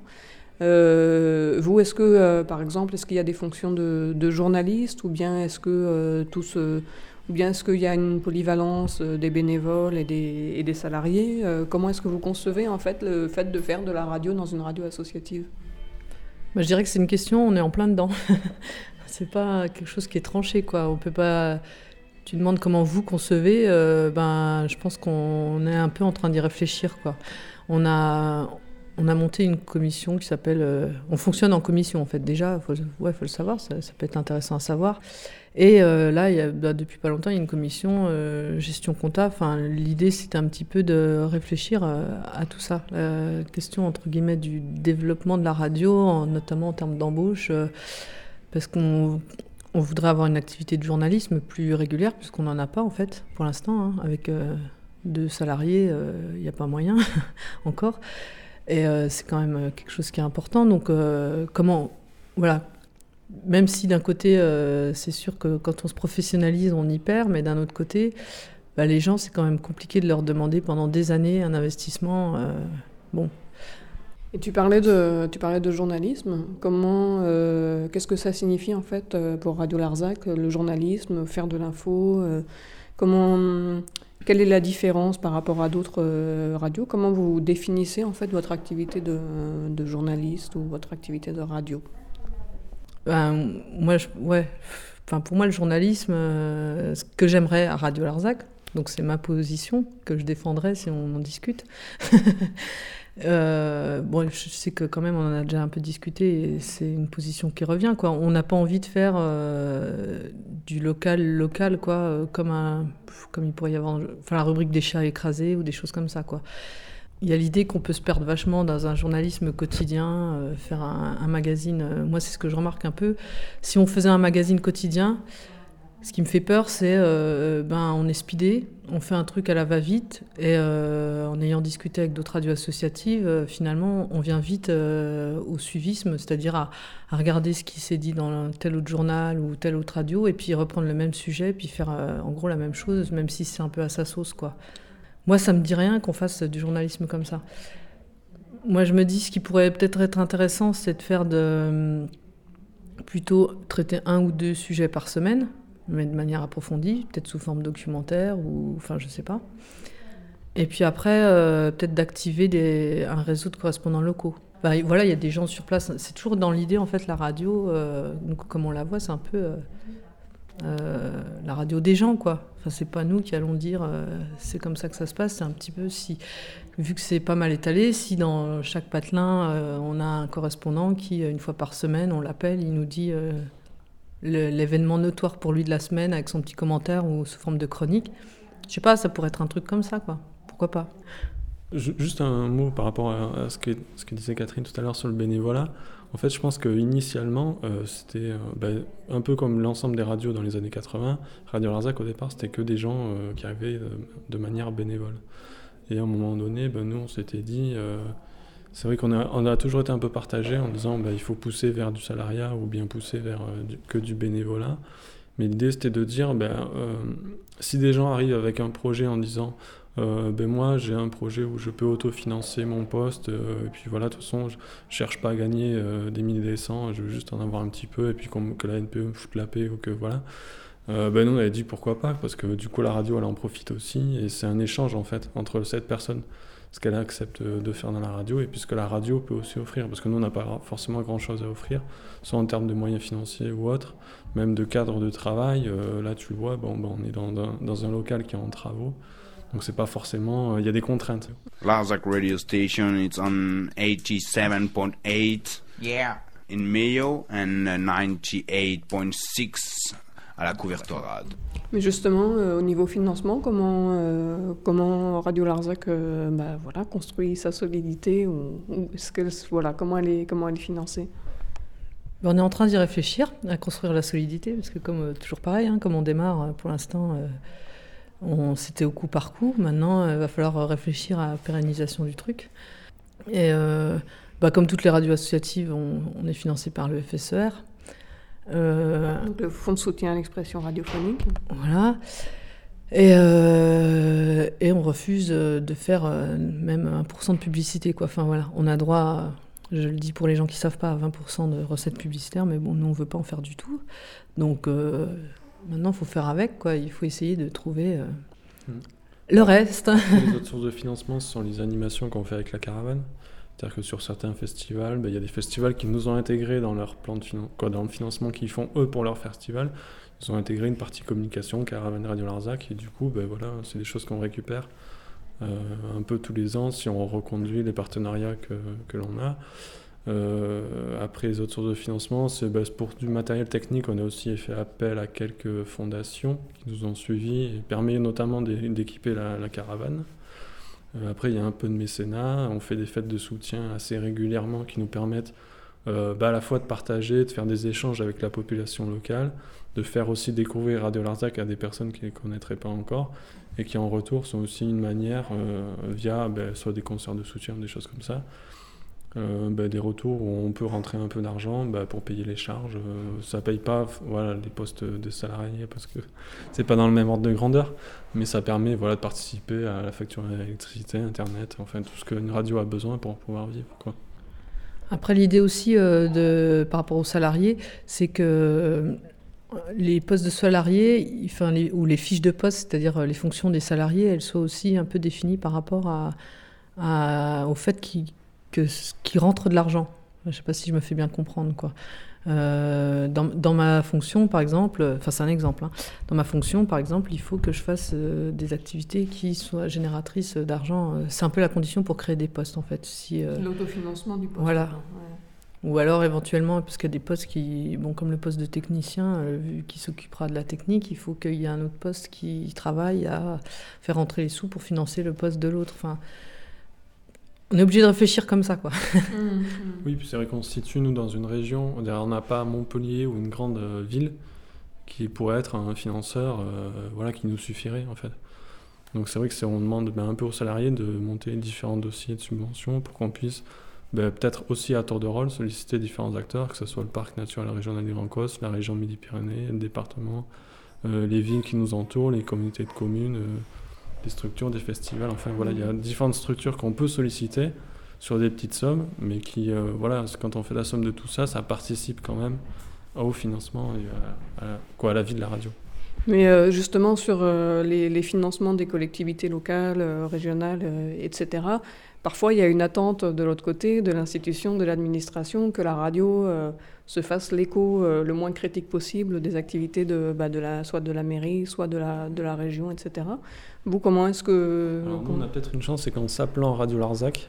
Euh, vous, est-ce que, euh, par exemple, est-ce qu'il y a des fonctions de, de journaliste ou bien est-ce que euh, tout ce, ou bien est-ce qu'il y a une polyvalence euh, des bénévoles et des, et des salariés euh, Comment est-ce que vous concevez en fait le fait de faire de la radio dans une radio associative ? Bah, je dirais que c'est une question, on est en plein dedans. C'est pas quelque chose qui est tranché, quoi. On peut pas... Tu demandes comment vous concevez, euh, ben, je pense qu'on est un peu en train d'y réfléchir, quoi. On a, on a monté une commission qui s'appelle... Euh, on fonctionne en commission, en fait, déjà. Il faut, ouais, faut le savoir, ça, ça peut être intéressant à savoir. Et euh, là, il y a, bah, depuis pas longtemps, il y a une commission euh, gestion comptable. Enfin, l'idée, c'est un petit peu de réfléchir euh, à tout ça. La question, entre guillemets, du développement de la radio, en, notamment en termes d'embauche... Euh, parce qu'on on voudrait avoir une activité de journalisme plus régulière, puisqu'on n'en a pas, en fait, pour l'instant. Hein, avec euh, deux salariés, il euh, n'y a pas moyen, encore. Et euh, c'est quand même quelque chose qui est important. Donc, euh, comment... Voilà. Même si, d'un côté, euh, c'est sûr que quand on se professionnalise, on y perd, mais d'un autre côté, bah, les gens, c'est quand même compliqué de leur demander pendant des années un investissement. Euh, bon... Et tu parlais de, tu parlais de journalisme. Comment, euh, qu'est-ce que ça signifie en fait pour Radio Larzac, le journalisme, faire de l'info euh, comment, quelle est la différence par rapport à d'autres euh, radios ? Comment vous définissez en fait votre activité de, de journaliste ou votre activité de radio ? Ben, moi, je, ouais. Enfin, pour moi, le journalisme, euh, ce que j'aimerais à Radio Larzac, donc c'est ma position que je défendrais si on en discute. Euh, bon, je sais que quand même on en a déjà un peu discuté et c'est une position qui revient, quoi. On n'a pas envie de faire euh, du local local, quoi, euh, comme un, comme il pourrait y avoir, enfin la rubrique des chats écrasés ou des choses comme ça, quoi. Il y a l'idée qu'on peut se perdre vachement dans un journalisme quotidien, euh, faire un, un magazine. Euh, moi, c'est ce que je remarque un peu. Si on faisait un magazine quotidien, Ce qui me fait peur, c'est euh, ben on est speedé, on fait un truc à la va-vite, et euh, en ayant discuté avec d'autres radios associatives, euh, finalement, on vient vite euh, au suivisme, c'est-à-dire à, à regarder ce qui s'est dit dans tel autre journal ou telle autre radio, et puis reprendre le même sujet, puis faire euh, en gros la même chose, même si c'est un peu à sa sauce, quoi. Moi, ça me dit rien qu'on fasse du journalisme comme ça. Moi, je me dis, ce qui pourrait peut-être être intéressant, c'est de faire de... plutôt traiter un ou deux sujets par semaine, mais de manière approfondie, peut-être sous forme documentaire, ou enfin je sais pas. Et puis après, euh, peut-être d'activer des, un réseau de correspondants locaux. Bah, voilà, il y a des gens sur place. C'est toujours dans l'idée, en fait, la radio, euh, donc, comme on la voit, c'est un peu euh, euh, la radio des gens, quoi. Enfin, c'est pas nous qui allons dire euh, c'est comme ça que ça se passe. C'est un petit peu si, vu que c'est pas mal étalé, si dans chaque patelin, euh, on a un correspondant qui, une fois par semaine, on l'appelle, il nous dit... Euh, l'événement notoire pour lui de la semaine avec son petit commentaire ou sous forme de chronique. Je sais pas, ça pourrait être un truc comme ça, quoi. Pourquoi pas ? Juste un mot par rapport à ce que, ce que disait Catherine tout à l'heure sur le bénévolat. En fait, je pense qu'initialement, euh, c'était euh, bah, un peu comme l'ensemble des radios dans les années quatre-vingts. Radio Larzac, au départ, c'était que des gens euh, qui arrivaient de, de manière bénévole. Et à un moment donné, bah, nous, on s'était dit... Euh, c'est vrai qu'on a, on a toujours été un peu partagé en disant bah, il faut pousser vers du salariat ou bien pousser vers euh, du, que du bénévolat. Mais l'idée, c'était de dire bah, euh, si des gens arrivent avec un projet en disant euh, ben moi, j'ai un projet où je peux autofinancer mon poste, euh, et puis voilà, de toute façon, je ne cherche pas à gagner euh, des mille et des cents, je veux juste en avoir un petit peu, et puis qu'on, que la N P E me foute la paix, ou que voilà. Euh, ben nous, on avait dit pourquoi pas, parce que du coup, la radio, elle en profite aussi, et c'est un échange, en fait, entre cette personne, ce qu'elle accepte de faire dans la radio, et puis ce que la radio peut aussi offrir, parce que nous, on n'a pas forcément grand-chose à offrir, soit en termes de moyens financiers ou autres, même de cadre de travail. Euh, là, tu le vois, bon, ben, on est dans, dans, dans un local qui est en travaux, donc c'est pas forcément... Il euh, y a des contraintes. Larzac Radio Station, it's on eighty-seven point eight yeah. in Mayo and ninety-eight point six à la Couvertorade. Mais justement, euh, au niveau financement, comment, euh, comment Radio Larzac euh, bah, voilà, construit sa solidité ou, ou est-ce que, voilà, comment, elle est, comment elle est financée ? On est en train d'y réfléchir, à construire la solidité, parce que comme euh, toujours pareil, hein, comme on démarre, pour l'instant, euh, on, c'était au coup par coup. Maintenant, il euh, va falloir réfléchir à la pérennisation du truc. Et euh, bah, comme toutes les radios associatives, on, on est financé par le F S E R. Euh, Donc le Fonds de soutien à l'expression radiophonique. Voilà. Et, euh, et on refuse de faire euh, même un pour cent de publicité, quoi. Enfin voilà, on a droit, à, je le dis pour les gens qui ne savent pas, à vingt pour cent de recettes publicitaires, mais bon, nous on ne veut pas en faire du tout. Donc euh, maintenant il faut faire avec, quoi. Il faut essayer de trouver euh, mmh. le reste. Les autres sources de financement, ce sont les animations qu'on fait avec la caravane. C'est-à-dire que sur certains festivals, ben, y a des festivals qui nous ont intégrés dans leur plan de finan- quoi, dans le financement qu'ils font eux pour leur festival. Ils ont intégré une partie communication, Caravane Radio Larzac, et du coup, ben, voilà, c'est des choses qu'on récupère euh, un peu tous les ans si on reconduit les partenariats que, que l'on a. Euh, après, les autres sources de financement, c'est ben, pour du matériel technique, on a aussi fait appel à quelques fondations qui nous ont suivis et permet notamment d'équiper la, la caravane. Après, il y a un peu de mécénat, on fait des fêtes de soutien assez régulièrement qui nous permettent euh, bah, à la fois de partager, de faire des échanges avec la population locale, de faire aussi découvrir Radio Larzac à des personnes qui ne les connaîtraient pas encore, et qui en retour sont aussi une manière, euh, via bah, soit des concerts de soutien, des choses comme ça, euh, bah, des retours où on peut rentrer un peu d'argent bah, pour payer les charges. Euh, ça ne paye pas voilà, les postes de salariés parce que ce n'est pas dans le même ordre de grandeur, mais ça permet voilà, de participer à la facture d'électricité, Internet, enfin tout ce qu'une radio a besoin pour pouvoir vivre, quoi. Après, l'idée aussi euh, de, par rapport aux salariés, c'est que euh, les postes de salariés, enfin, les, ou les fiches de poste, c'est-à-dire les fonctions des salariés, elles soient aussi un peu définies par rapport à, à, au fait qu'ils que, qu'il rentre de l'argent. Je ne sais pas si je me fais bien comprendre, quoi. Euh, dans, dans ma fonction, par exemple, enfin c'est un exemple, hein, dans ma fonction, par exemple, il faut que je fasse euh, des activités qui soient génératrices d'argent. C'est un peu la condition pour créer des postes, en fait. Si, euh, L'autofinancement du poste. Voilà. Ouais. Ou alors, éventuellement, parce qu'il y a des postes qui, bon, comme le poste de technicien, euh, vu qui s'occupera de la technique, il faut qu'il y ait un autre poste qui travaille à faire rentrer les sous pour financer le poste de l'autre. Enfin, on est obligé de réfléchir comme ça, quoi. Mmh, mmh. Oui, puis c'est vrai qu'on se situe, nous, dans une région, on n'a pas Montpellier ou une grande euh, ville, qui pourrait être un financeur euh, voilà, qui nous suffirait en fait. Donc c'est vrai que c'est, on demande ben, un peu aux salariés de monter différents dossiers de subventions pour qu'on puisse ben, peut-être aussi à tour de rôle solliciter différents acteurs, que ce soit le parc naturel régional des Grands Causses, la région Midi-Pyrénées, le département, euh, les villes qui nous entourent, les communautés de communes, euh, des structures, des festivals, enfin voilà, il y a différentes structures qu'on peut solliciter sur des petites sommes, mais qui, euh, voilà, quand on fait la somme de tout ça, ça participe quand même au financement et à, à, quoi, à la vie de la radio. Mais euh, justement sur euh, les, les financements des collectivités locales, euh, régionales, euh, et cetera, parfois il y a une attente de l'autre côté, de l'institution, de l'administration, que la radio euh, se fasse l'écho euh, le moins critique possible des activités de, bah, de la, soit de la mairie, soit de la, de la région, et cetera. Vous, comment est-ce que... Alors, nous, on a peut-être une chance, c'est qu'en s'appelant Radio Larzac,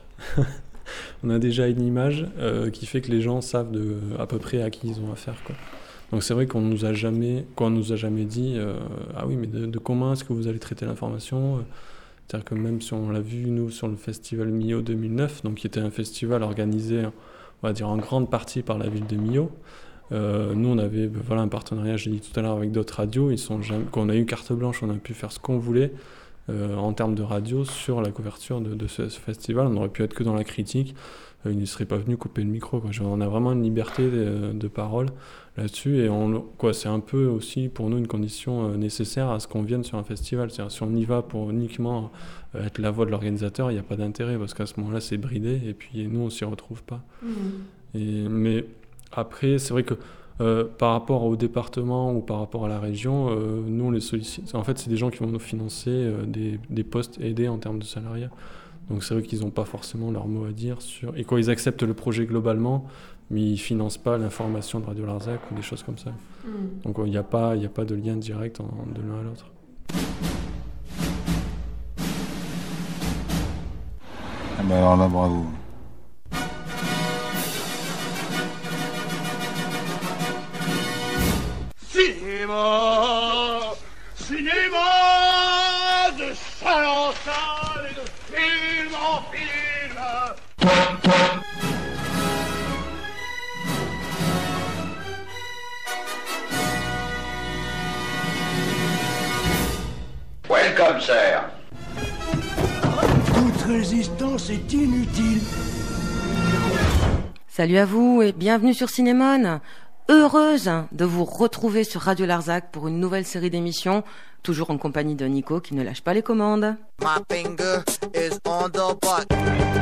on a déjà une image euh, qui fait que les gens savent de, à peu près à qui ils ont affaire, quoi. Donc c'est vrai qu'on nous a jamais, qu'on nous a jamais dit euh, ah oui mais de, de comment est-ce que vous allez traiter l'information. C'est-à-dire que même si on l'a vu nous sur le festival Millau deux mille neuf, donc qui était un festival organisé, on va dire en grande partie par la ville de Millau. Euh, nous on avait ben, voilà un partenariat, j'ai dit tout à l'heure, avec d'autres radios. Ils sont jamais, quand on a eu carte blanche, on a pu faire ce qu'on voulait euh, en termes de radio sur la couverture de, de ce, ce festival. On aurait pu être que dans la critique. Euh, ils ne seraient pas venus couper le micro, quoi. On a vraiment une liberté de, de parole là-dessus, et on, quoi, c'est un peu aussi pour nous une condition euh, nécessaire à ce qu'on vienne sur un festival. C'est-à-dire, si on y va pour uniquement euh, être la voix de l'organisateur, il n'y a pas d'intérêt, parce qu'à ce moment-là c'est bridé et puis nous on s'y retrouve pas. Mmh. Et, mais après c'est vrai que euh, par rapport au département ou par rapport à la région, euh, nous on les sollicite. En fait c'est des gens qui vont nous financer euh, des, des postes aidés en termes de salariat. Donc c'est vrai qu'ils n'ont pas forcément leur mot à dire sur... Et quand ils acceptent le projet globalement, mais ils ne financent pas l'information de Radio Larzac ou des choses comme ça. Mmh. Donc il n'y a pas, il n'y a pas de lien direct en, de l'un à l'autre. Ah ben alors là, bravo. Cinéma, cinéma de salle en salle et de film en film. Welcome, sir. Toute résistance est inutile. Salut à vous et bienvenue sur Cinémone. Heureuse de vous retrouver sur Radio Larzac pour une nouvelle série d'émissions, toujours en compagnie de Nico qui ne lâche pas les commandes. My finger is on the button.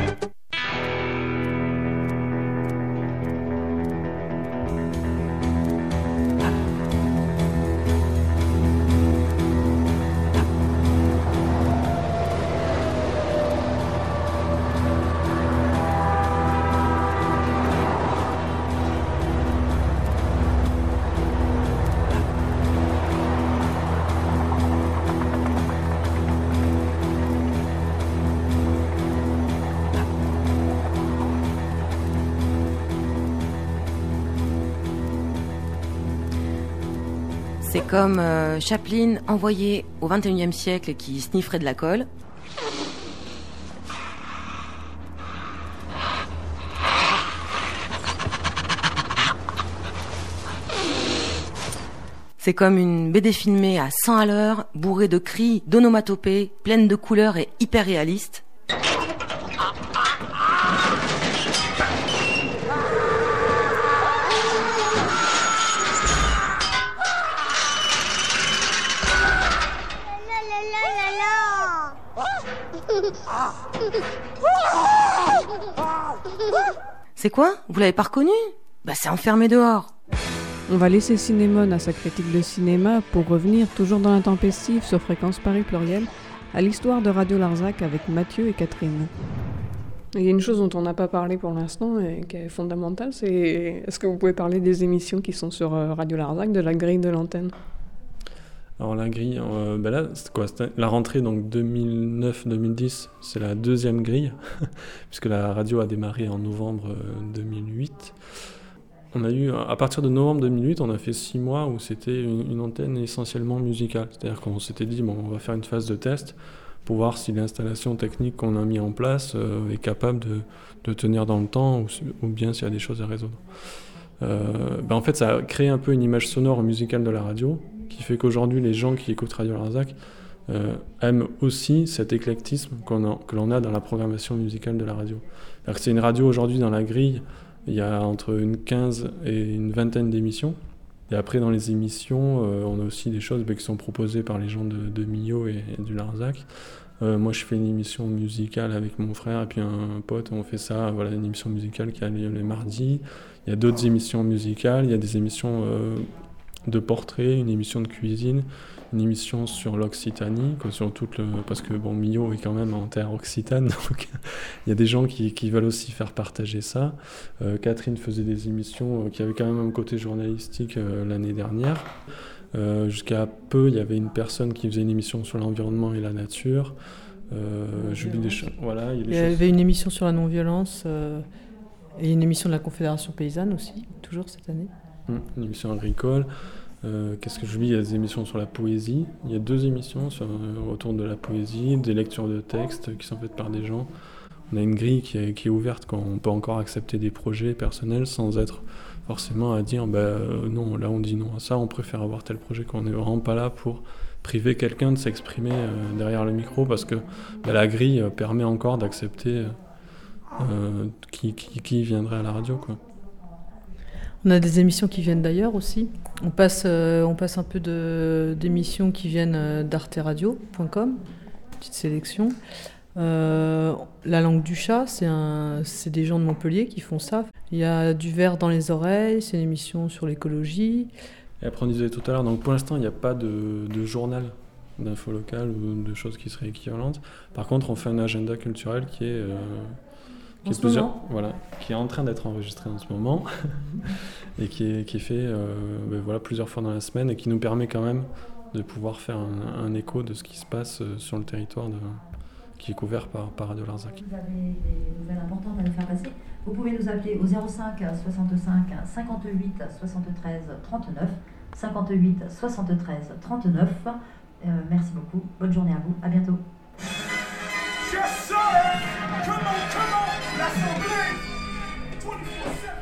C'est comme euh, Chaplin envoyé au vingt et unième siècle et qui snifferait de la colle. C'est comme une B D filmée à cent à l'heure, bourrée de cris, d'onomatopées, pleine de couleurs et hyper réaliste. C'est quoi? Vous l'avez pas reconnu? Bah c'est enfermé dehors. On va laisser Cinémone à sa critique de cinéma pour revenir, toujours dans l'intempestive sur Fréquence Paris Pluriel, à l'histoire de Radio Larzac avec Mathieu et Catherine. Il y a une chose dont on n'a pas parlé pour l'instant et qui est fondamentale, c'est est-ce que vous pouvez parler des émissions qui sont sur Radio Larzac, de la grille de l'antenne? Alors la grille, euh, ben là, c'est quoi? C'était la rentrée donc deux mille neuf deux mille dix, c'est la deuxième grille, puisque la radio a démarré en novembre deux mille huit. On a eu, à partir de novembre deux mille huit, on a fait six mois où c'était une, une antenne essentiellement musicale. C'est-à-dire qu'on s'était dit, bon, on va faire une phase de test pour voir si l'installation technique qu'on a mis en place euh, est capable de, de tenir dans le temps ou, ou bien s'il y a des choses à résoudre. Euh, ben en fait, ça a créé un peu une image sonore musicale de la radio, qui fait qu'aujourd'hui, les gens qui écoutent Radio Larzac euh, aiment aussi cet éclectisme qu'on a, que l'on a dans la programmation musicale de la radio. C'est-à-dire que c'est une radio aujourd'hui dans la grille, il y a entre une quinze et une vingtaine d'émissions. Et après, dans les émissions, euh, on a aussi des choses ben, qui sont proposées par les gens de, de Millau et, et du Larzac. Euh, moi, je fais une émission musicale avec mon frère et puis un pote. On fait ça, voilà, une émission musicale qui a lieu les mardis. Il y a d'autres émissions musicales. Il y a des émissions euh, de portraits, une émission de cuisine, une émission sur l'Occitanie, quoi, sur toute le... parce que bon, Millau est quand même en terre occitane, donc il y a des gens qui, qui veulent aussi faire partager ça. Euh, Catherine faisait des émissions euh, qui avaient quand même un côté journalistique euh, l'année dernière. Euh, jusqu'à peu, il y avait une personne qui faisait une émission sur l'environnement et la nature. Euh, J'oublie des choses. Voilà, il y, a des il y choses... avait une émission sur la non-violence euh, et une émission de la Confédération paysanne aussi, toujours cette année. Mmh, une émission agricole. Euh, Qu'est-ce que j'oublie ? Il y a des émissions sur la poésie. Il y a deux émissions sur, euh, autour de la poésie, des lectures de textes qui sont faites par des gens. On a une grille qui est, qui est ouverte quand on peut encore accepter des projets personnels sans être forcément à dire bah, euh, non, là on dit non à ça, on préfère avoir tel projet, qu'on n'est vraiment pas là pour priver quelqu'un de s'exprimer euh, derrière le micro parce que bah, la grille euh, permet encore d'accepter euh, qui, qui, qui viendrait à la radio, quoi. On a des émissions qui viennent d'ailleurs aussi. On passe, euh, on passe un peu de, d'émissions qui viennent euh, d'arte radio point com, petite sélection. Euh, la langue du chat, c'est, un, c'est des gens de Montpellier qui font ça. Il y a du verre dans les oreilles, c'est une émission sur l'écologie. Et après on disait tout à l'heure, donc pour l'instant il n'y a pas de, de journal d'info locale ou de choses qui seraient équivalentes. Par contre on fait un agenda culturel qui est... Euh, Qui est, plusieurs, voilà, qui est en train d'être enregistré en ce moment et qui est, qui est fait euh, ben voilà, plusieurs fois dans la semaine et qui nous permet quand même de pouvoir faire un, un écho de ce qui se passe sur le territoire de, qui est couvert par, par Radio Larzac. Vous avez des nouvelles importantes à nous faire passer. Vous pouvez nous appeler au zéro cinq soixante-cinq cinquante-huit soixante-treize trente-neuf cinquante-huit soixante-treize trente-neuf. Euh, merci beaucoup. Bonne journée à vous. À bientôt. Yes, sir! Come on, come on! L'Assemblée! vingt-quatre sept.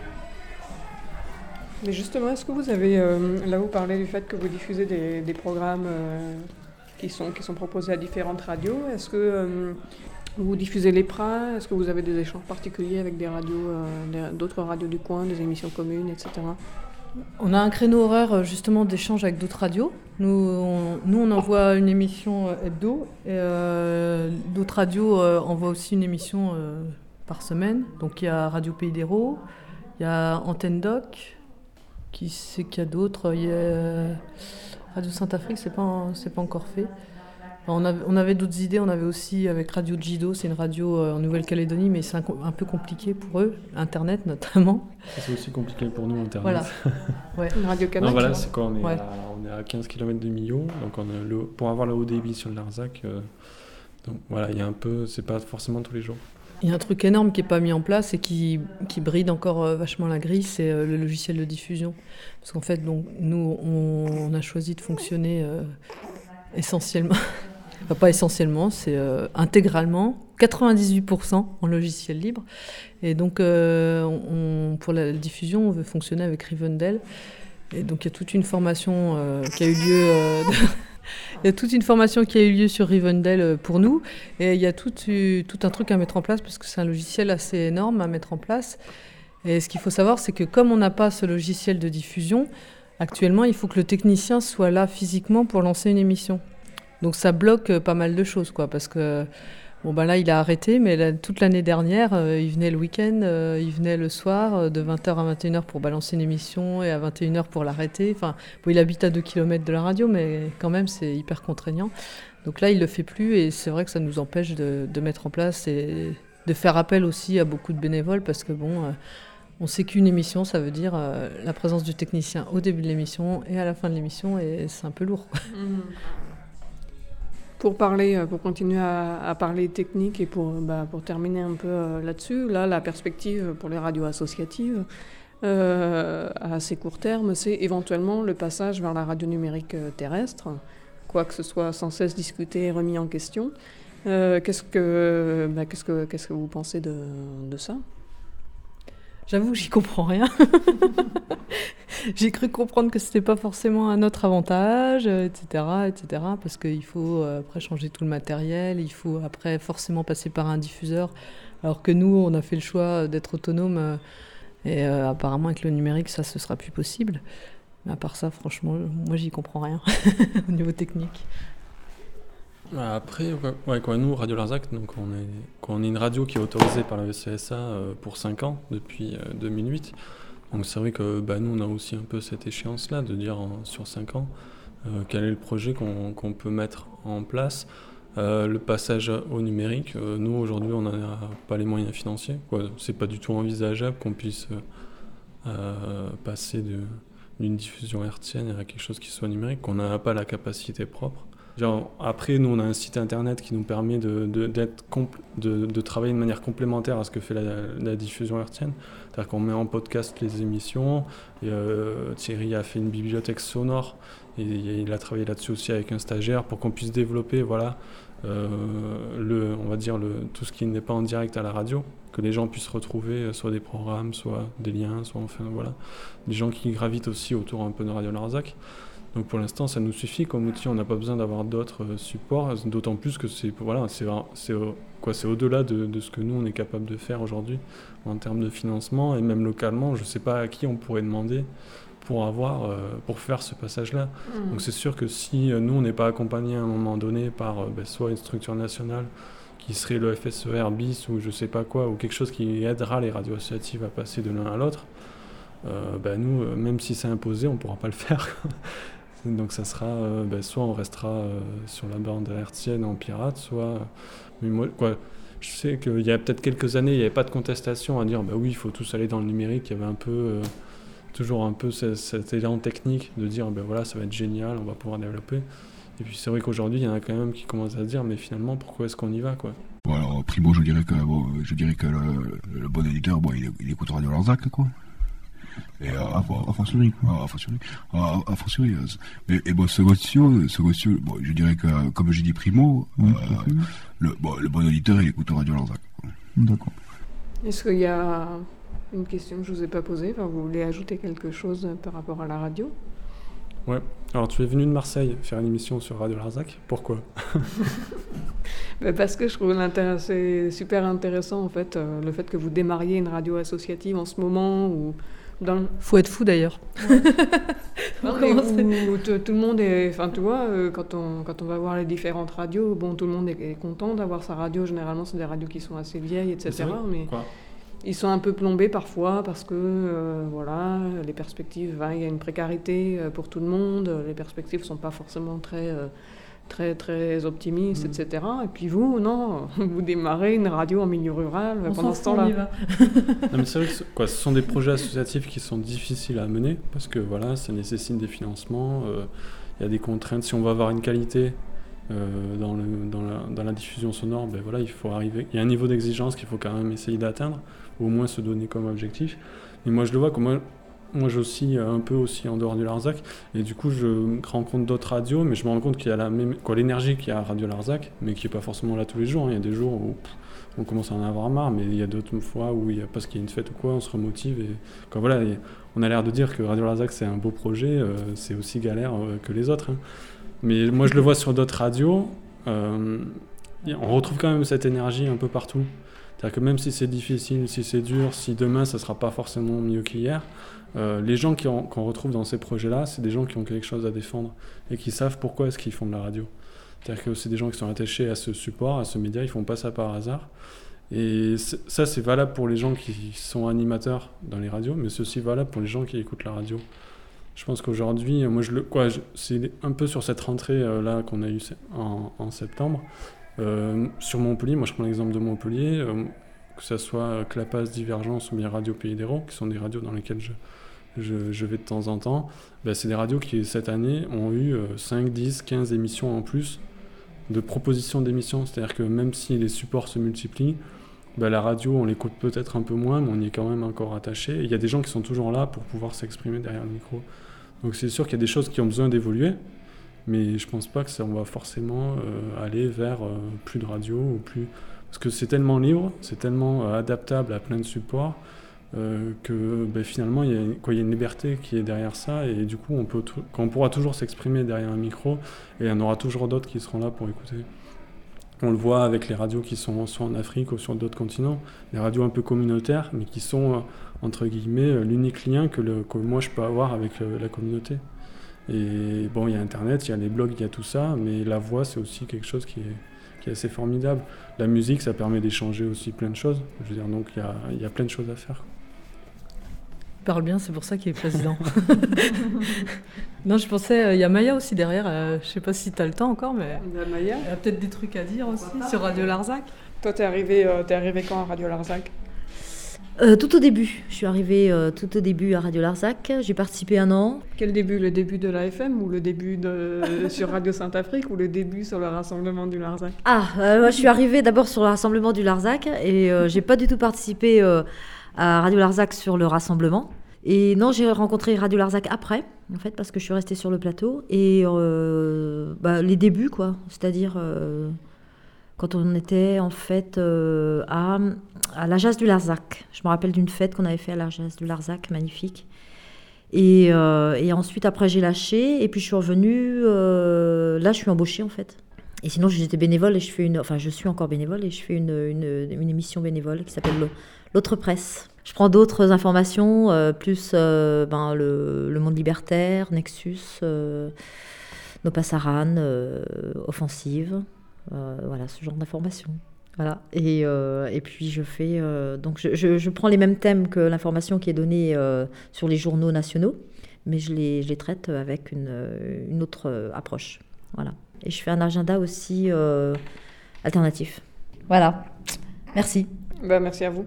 Mais justement, est-ce que vous avez, euh, là vous parlez du fait que vous diffusez des, des programmes euh, qui, sont, qui sont proposés à différentes radios, est-ce que euh, vous diffusez les P R A? Est-ce que vous avez des échanges particuliers avec des radios, euh, d'autres radios du coin, des émissions communes, et cetera? On a un créneau horaire justement d'échange avec d'autres radios. Nous, on, nous, on envoie une émission hebdo et euh, d'autres radios euh, envoient aussi une émission euh, par semaine. Donc il y a Radio Pays d'Hérault, il y a Antenne Doc, qui c'est qu'il y a d'autres. Il y a Radio Saint-Afrique, c'est pas c'est pas encore fait. On avait, on avait d'autres idées, on avait aussi avec Radio Jido, c'est une radio euh, en Nouvelle-Calédonie, mais c'est un, un peu compliqué pour eux, Internet notamment. C'est aussi compliqué pour nous, Internet. Voilà. Ouais. Une radio Kanak. Non, voilà, c'est quoi, on est, ouais. à, on est à quinze kilomètres de Millau, donc on a le, pour avoir le haut débit sur le Larzac, euh, donc voilà, il y a un peu, c'est pas forcément tous les jours. Il y a un truc énorme qui n'est pas mis en place et qui, qui bride encore euh, vachement la grille, c'est euh, le logiciel de diffusion. Parce qu'en fait, donc, nous, on, on a choisi de fonctionner euh, essentiellement... Enfin, pas essentiellement, c'est euh, intégralement, quatre-vingt-dix-huit pour cent en logiciel libre. Et donc, euh, on, pour la diffusion, on veut fonctionner avec Rivendell. Et donc, il y a toute une formation euh, qui a eu lieu... Euh, de... Il y a toute une formation qui a eu lieu sur Rivendell pour nous. Et il y a tout, tout un truc à mettre en place, parce que c'est un logiciel assez énorme à mettre en place. Et ce qu'il faut savoir, c'est que comme on n'a pas ce logiciel de diffusion, actuellement, il faut que le technicien soit là physiquement pour lancer une émission. Donc ça bloque pas mal de choses, quoi, parce que bon ben là il a arrêté, mais là, toute l'année dernière euh, il venait le week-end, euh, il venait le soir euh, de vingt heures à vingt et une heures pour balancer une émission et à vingt et une heures pour l'arrêter. Enfin, bon, il habite à deux kilomètres de la radio, mais quand même c'est hyper contraignant. Donc là il le fait plus et c'est vrai que ça nous empêche de, de mettre en place et de faire appel aussi à beaucoup de bénévoles, parce que bon, euh, on sait qu'une émission ça veut dire euh, la présence du technicien au début de l'émission et à la fin de l'émission, et c'est un peu lourd, quoi. Mmh. Pour parler, pour continuer à, à parler technique et pour, bah, pour terminer un peu euh, là-dessus, là, la perspective pour les radios associatives euh, à assez court terme, c'est éventuellement le passage vers la radio numérique terrestre, quoi que ce soit sans cesse discuté et remis en question. Euh, qu'est-ce que, bah, qu'est-ce que, qu'est-ce que vous pensez de, de ça ? J'avoue que j'y comprends rien. J'ai cru comprendre que c'était pas forcément à notre avantage, et cetera, et cetera. Parce qu'il faut euh, après changer tout le matériel, il faut après forcément passer par un diffuseur. Alors que nous, on a fait le choix d'être autonome euh, et euh, apparemment avec le numérique, ça, ce sera plus possible. Mais à part ça, franchement, moi, j'y comprends rien au niveau technique. Après, ouais, quoi, nous, Radio Larzac, donc on est, quoi, on est une radio qui est autorisée par la V C S A euh, pour cinq ans, depuis euh, deux mille huit. Donc c'est vrai que bah, nous, on a aussi un peu cette échéance-là de dire en, sur cinq ans euh, quel est le projet qu'on, qu'on peut mettre en place. Euh, le passage au numérique, euh, nous, aujourd'hui, on n'a pas les moyens financiers. Quoi. C'est pas du tout envisageable qu'on puisse euh, euh, passer de, d'une diffusion hertzienne à quelque chose qui soit numérique, qu'on n'a pas la capacité propre. Genre, après, nous, on a un site internet qui nous permet de, de, d'être compl- de, de travailler de manière complémentaire à ce que fait la, la diffusion hertzienne. C'est-à-dire qu'on met en podcast les émissions. Et, euh, Thierry a fait une bibliothèque sonore et, et il a travaillé là-dessus aussi avec un stagiaire pour qu'on puisse développer, voilà, euh, le, on va dire le, tout ce qui n'est pas en direct à la radio, que les gens puissent retrouver soit des programmes, soit des liens, soit enfin voilà, des gens qui gravitent aussi autour un peu de Radio Larzac. Donc pour l'instant, ça nous suffit comme outil, on n'a pas besoin d'avoir d'autres euh, supports, d'autant plus que c'est, voilà, c'est, c'est, quoi, c'est au-delà de, de ce que nous, on est capable de faire aujourd'hui en termes de financement, et même localement, je ne sais pas à qui on pourrait demander pour, avoir, euh, pour faire ce passage-là. Mmh. Donc c'est sûr que si euh, nous, on n'est pas accompagné à un moment donné par euh, ben, soit une structure nationale, qui serait le F S E R bis ou je ne sais pas quoi, ou quelque chose qui aidera les radios associatives à passer de l'un à l'autre, euh, ben, nous, euh, même si c'est imposé, on ne pourra pas le faire. Donc ça sera, euh, ben, soit on restera euh, sur la bande hertzienne en pirate, soit... Mais moi, quoi, je sais qu'il y a peut-être quelques années, il n'y avait pas de contestation à dire, bah oui, il faut tous aller dans le numérique. Il y avait un peu, euh, toujours un peu cet, cet élan technique de dire, ben voilà, ça va être génial, on va pouvoir développer. Et puis c'est vrai qu'aujourd'hui, il y en a quand même qui commencent à se dire, mais finalement, pourquoi est-ce qu'on y va, quoi. Bon, alors, Primo, je dirais que, bon, je dirais que le, le bon éditeur, bon, il, il écoute Radio Larzac, quoi. Et a fortiori, a fortiori, a fortiori. Et, et bon, ce gossio, ce gossio, bon, je dirais que, comme j'ai dit Primo, oui, euh, le, bon, le bon auditeur, il écoute Radio Larzac. D'accord. Est-ce qu'il y a une question que je vous ai pas posée, enfin, vous voulez ajouter quelque chose par rapport à la radio? Ouais. Alors, tu es venu de Marseille faire une émission sur Radio Larzac. Pourquoi? Ben parce que je trouve c'est super intéressant, en fait, euh, le fait que vous démarriez une radio associative en ce moment où... Dans... Faut être fou d'ailleurs. non, mais où, où t- tout le monde est, enfin tu vois, euh, quand on quand on va voir les différentes radios, bon, tout le monde est, est content d'avoir sa radio. Généralement, c'est des radios qui sont assez vieilles, et cetera. Mais Quoi ils sont un peu plombés parfois parce que euh, voilà, les perspectives, hein, il y a une précarité pour tout le monde. Les perspectives sont pas forcément très euh, très très optimiste, mmh. et cetera. Et puis vous, non, vous démarrez une radio en milieu rural on pendant ce temps-là. Non, mais c'est vrai que ce, quoi, ce sont des projets associatifs qui sont difficiles à mener parce que voilà, ça nécessite des financements, il euh, y a des contraintes. Si on va avoir une qualité euh, dans, le, dans, la, dans la diffusion sonore, ben voilà, il faut arriver. Il y a un niveau d'exigence qu'il faut quand même essayer d'atteindre, ou au moins se donner comme objectif. Mais moi, je le vois comme moi. Moi, j'oscille un peu aussi en dehors du Larzac, et du coup, je rencontre d'autres radios, mais je me rends compte qu'il y a la même, quoi, l'énergie qu'il y a à Radio Larzac, mais qui n'est pas forcément là tous les jours. Hein. Il y a des jours où pff, on commence à en avoir marre, mais il y a d'autres fois où, il y a, parce qu'il y a une fête ou quoi, on se remotive. Et, quoi, voilà, et on a l'air de dire que Radio Larzac, c'est un beau projet, euh, c'est aussi galère euh, que les autres. Hein. Mais moi, je le vois sur d'autres radios, euh, on retrouve quand même cette énergie un peu partout. C'est-à-dire que même si c'est difficile, si c'est dur, si demain, ça ne sera pas forcément mieux qu'hier, Euh, les gens qui en, qu'on retrouve dans ces projets-là, c'est des gens qui ont quelque chose à défendre et qui savent pourquoi est-ce qu'ils font de la radio. C'est-à-dire que c'est des gens qui sont attachés à ce support, à ce média, ils font pas ça par hasard. Et ça, c'est valable pour les gens qui sont animateurs dans les radios, mais c'est aussi valable pour les gens qui écoutent la radio. Je pense qu'aujourd'hui, moi, je le, quoi, je, c'est un peu sur cette rentrée-là euh, qu'on a eue en, en septembre. Euh, sur Montpellier, moi je prends l'exemple de Montpellier, euh, que ce soit Clapas, Divergence ou bien Radio Pays d'Hérault, qui sont des radios dans lesquelles je, je, je vais de temps en temps, ben, c'est des radios qui cette année ont eu euh, cinq, dix, quinze émissions en plus de propositions d'émissions, c'est-à-dire que même si les supports se multiplient, ben, la radio on l'écoute peut-être un peu moins, mais on y est quand même encore attaché, et il y a des gens qui sont toujours là pour pouvoir s'exprimer derrière le micro. Donc c'est sûr qu'il y a des choses qui ont besoin d'évoluer, mais je pense pas que ça, on va forcément euh, aller vers euh, plus de radio ou plus, parce que c'est tellement libre, c'est tellement euh, adaptable à plein de supports euh, que ben, finalement il y, a, quoi, il y a une liberté qui est derrière ça, et du coup on, peut t- on pourra toujours s'exprimer derrière un micro, et il y en aura toujours d'autres qui seront là pour écouter. On le voit avec les radios qui sont soit en Afrique ou sur d'autres continents, des radios un peu communautaires, mais qui sont, euh, entre guillemets, l'unique lien que, le, que moi je peux avoir avec euh, la communauté. Et bon, il y a Internet, il y a les blogs, il y a tout ça, mais la voix, c'est aussi quelque chose qui est, qui est assez formidable. La musique, ça permet d'échanger aussi plein de choses. Je veux dire, donc il y a, il y a plein de choses à faire. Il parle bien, c'est pour ça qu'il est président. Non, je pensais, il euh, y a Maya aussi derrière, euh, je sais pas si tu as le temps encore, mais il y a Maya. Il y a peut-être des trucs à dire aussi sur Radio Larzac. Toi, t'es arrivé, euh, t'es arrivé quand à Radio Larzac? Euh, tout au début. Je suis arrivée euh, tout au début à Radio Larzac. J'ai participé un an. Quel début? Le début de l'A F M ou le début de... sur Radio Sainte-Afrique ou le début sur le rassemblement du Larzac? Ah, euh, moi, je suis arrivée d'abord sur le rassemblement du Larzac et euh, j'ai pas du tout participé euh, à Radio Larzac sur le rassemblement. Et non, j'ai rencontré Radio Larzac après, en fait, parce que je suis restée sur le plateau. Et euh, bah, les débuts, quoi. C'est-à-dire... Euh, quand on était en fait euh, à, à la Jazz du Larzac. Je me rappelle d'une fête qu'on avait fait à la Jazz du Larzac, magnifique. Et, euh, et ensuite, après, j'ai lâché. Et puis, je suis revenue. Euh, là, je suis embauchée, en fait. Et sinon, j'étais bénévole et je fais une... Enfin, je suis encore bénévole et je fais une, une, une émission bénévole qui s'appelle L'Autre Presse. Je prends d'autres informations, euh, plus euh, ben, le, le Monde Libertaire, Nexus, euh, Nos Passaran, euh, Offensive... Euh, voilà, ce genre d'informations. Voilà. Et, euh, et puis je fais euh, donc je, je, je prends les mêmes thèmes que l'information qui est donnée euh, sur les journaux nationaux, mais je les, je les traite avec une, une autre euh, approche. Voilà. Et je fais un agenda aussi euh, alternatif. Voilà. Merci. Ben, merci à vous.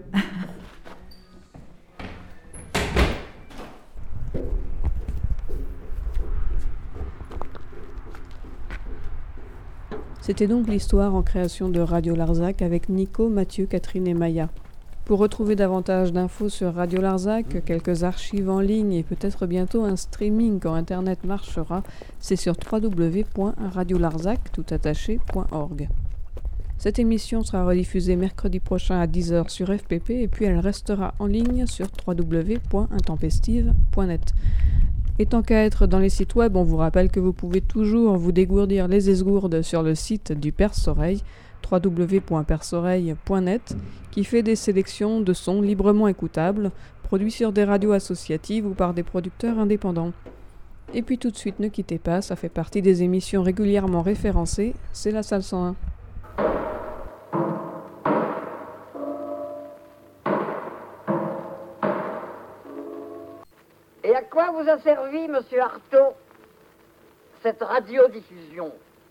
C'était donc l'histoire en création de Radio Larzac avec Nico, Mathieu, Catherine et Maya. Pour retrouver davantage d'infos sur Radio Larzac, quelques archives en ligne et peut-être bientôt un streaming quand Internet marchera, c'est sur w w w point radio larzac tout attaché point org. Cette émission sera rediffusée mercredi prochain à dix heures sur F P P et puis elle restera en ligne sur w w w point intempestive point net. Et tant qu'à être dans les sites web, on vous rappelle que vous pouvez toujours vous dégourdir les esgourdes sur le site du Perce-Oreille, w w w point perce oreille point net, qui fait des sélections de sons librement écoutables, produits sur des radios associatives ou par des producteurs indépendants. Et puis tout de suite, ne quittez pas, ça fait partie des émissions régulièrement référencées, c'est la salle cent un. Et à quoi vous a servi, monsieur Artaud, cette radiodiffusion?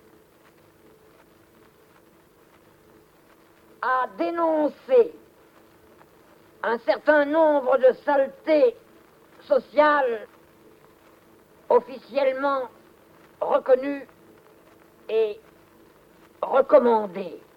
À dénoncer un certain nombre de saletés sociales officiellement reconnues et recommandées.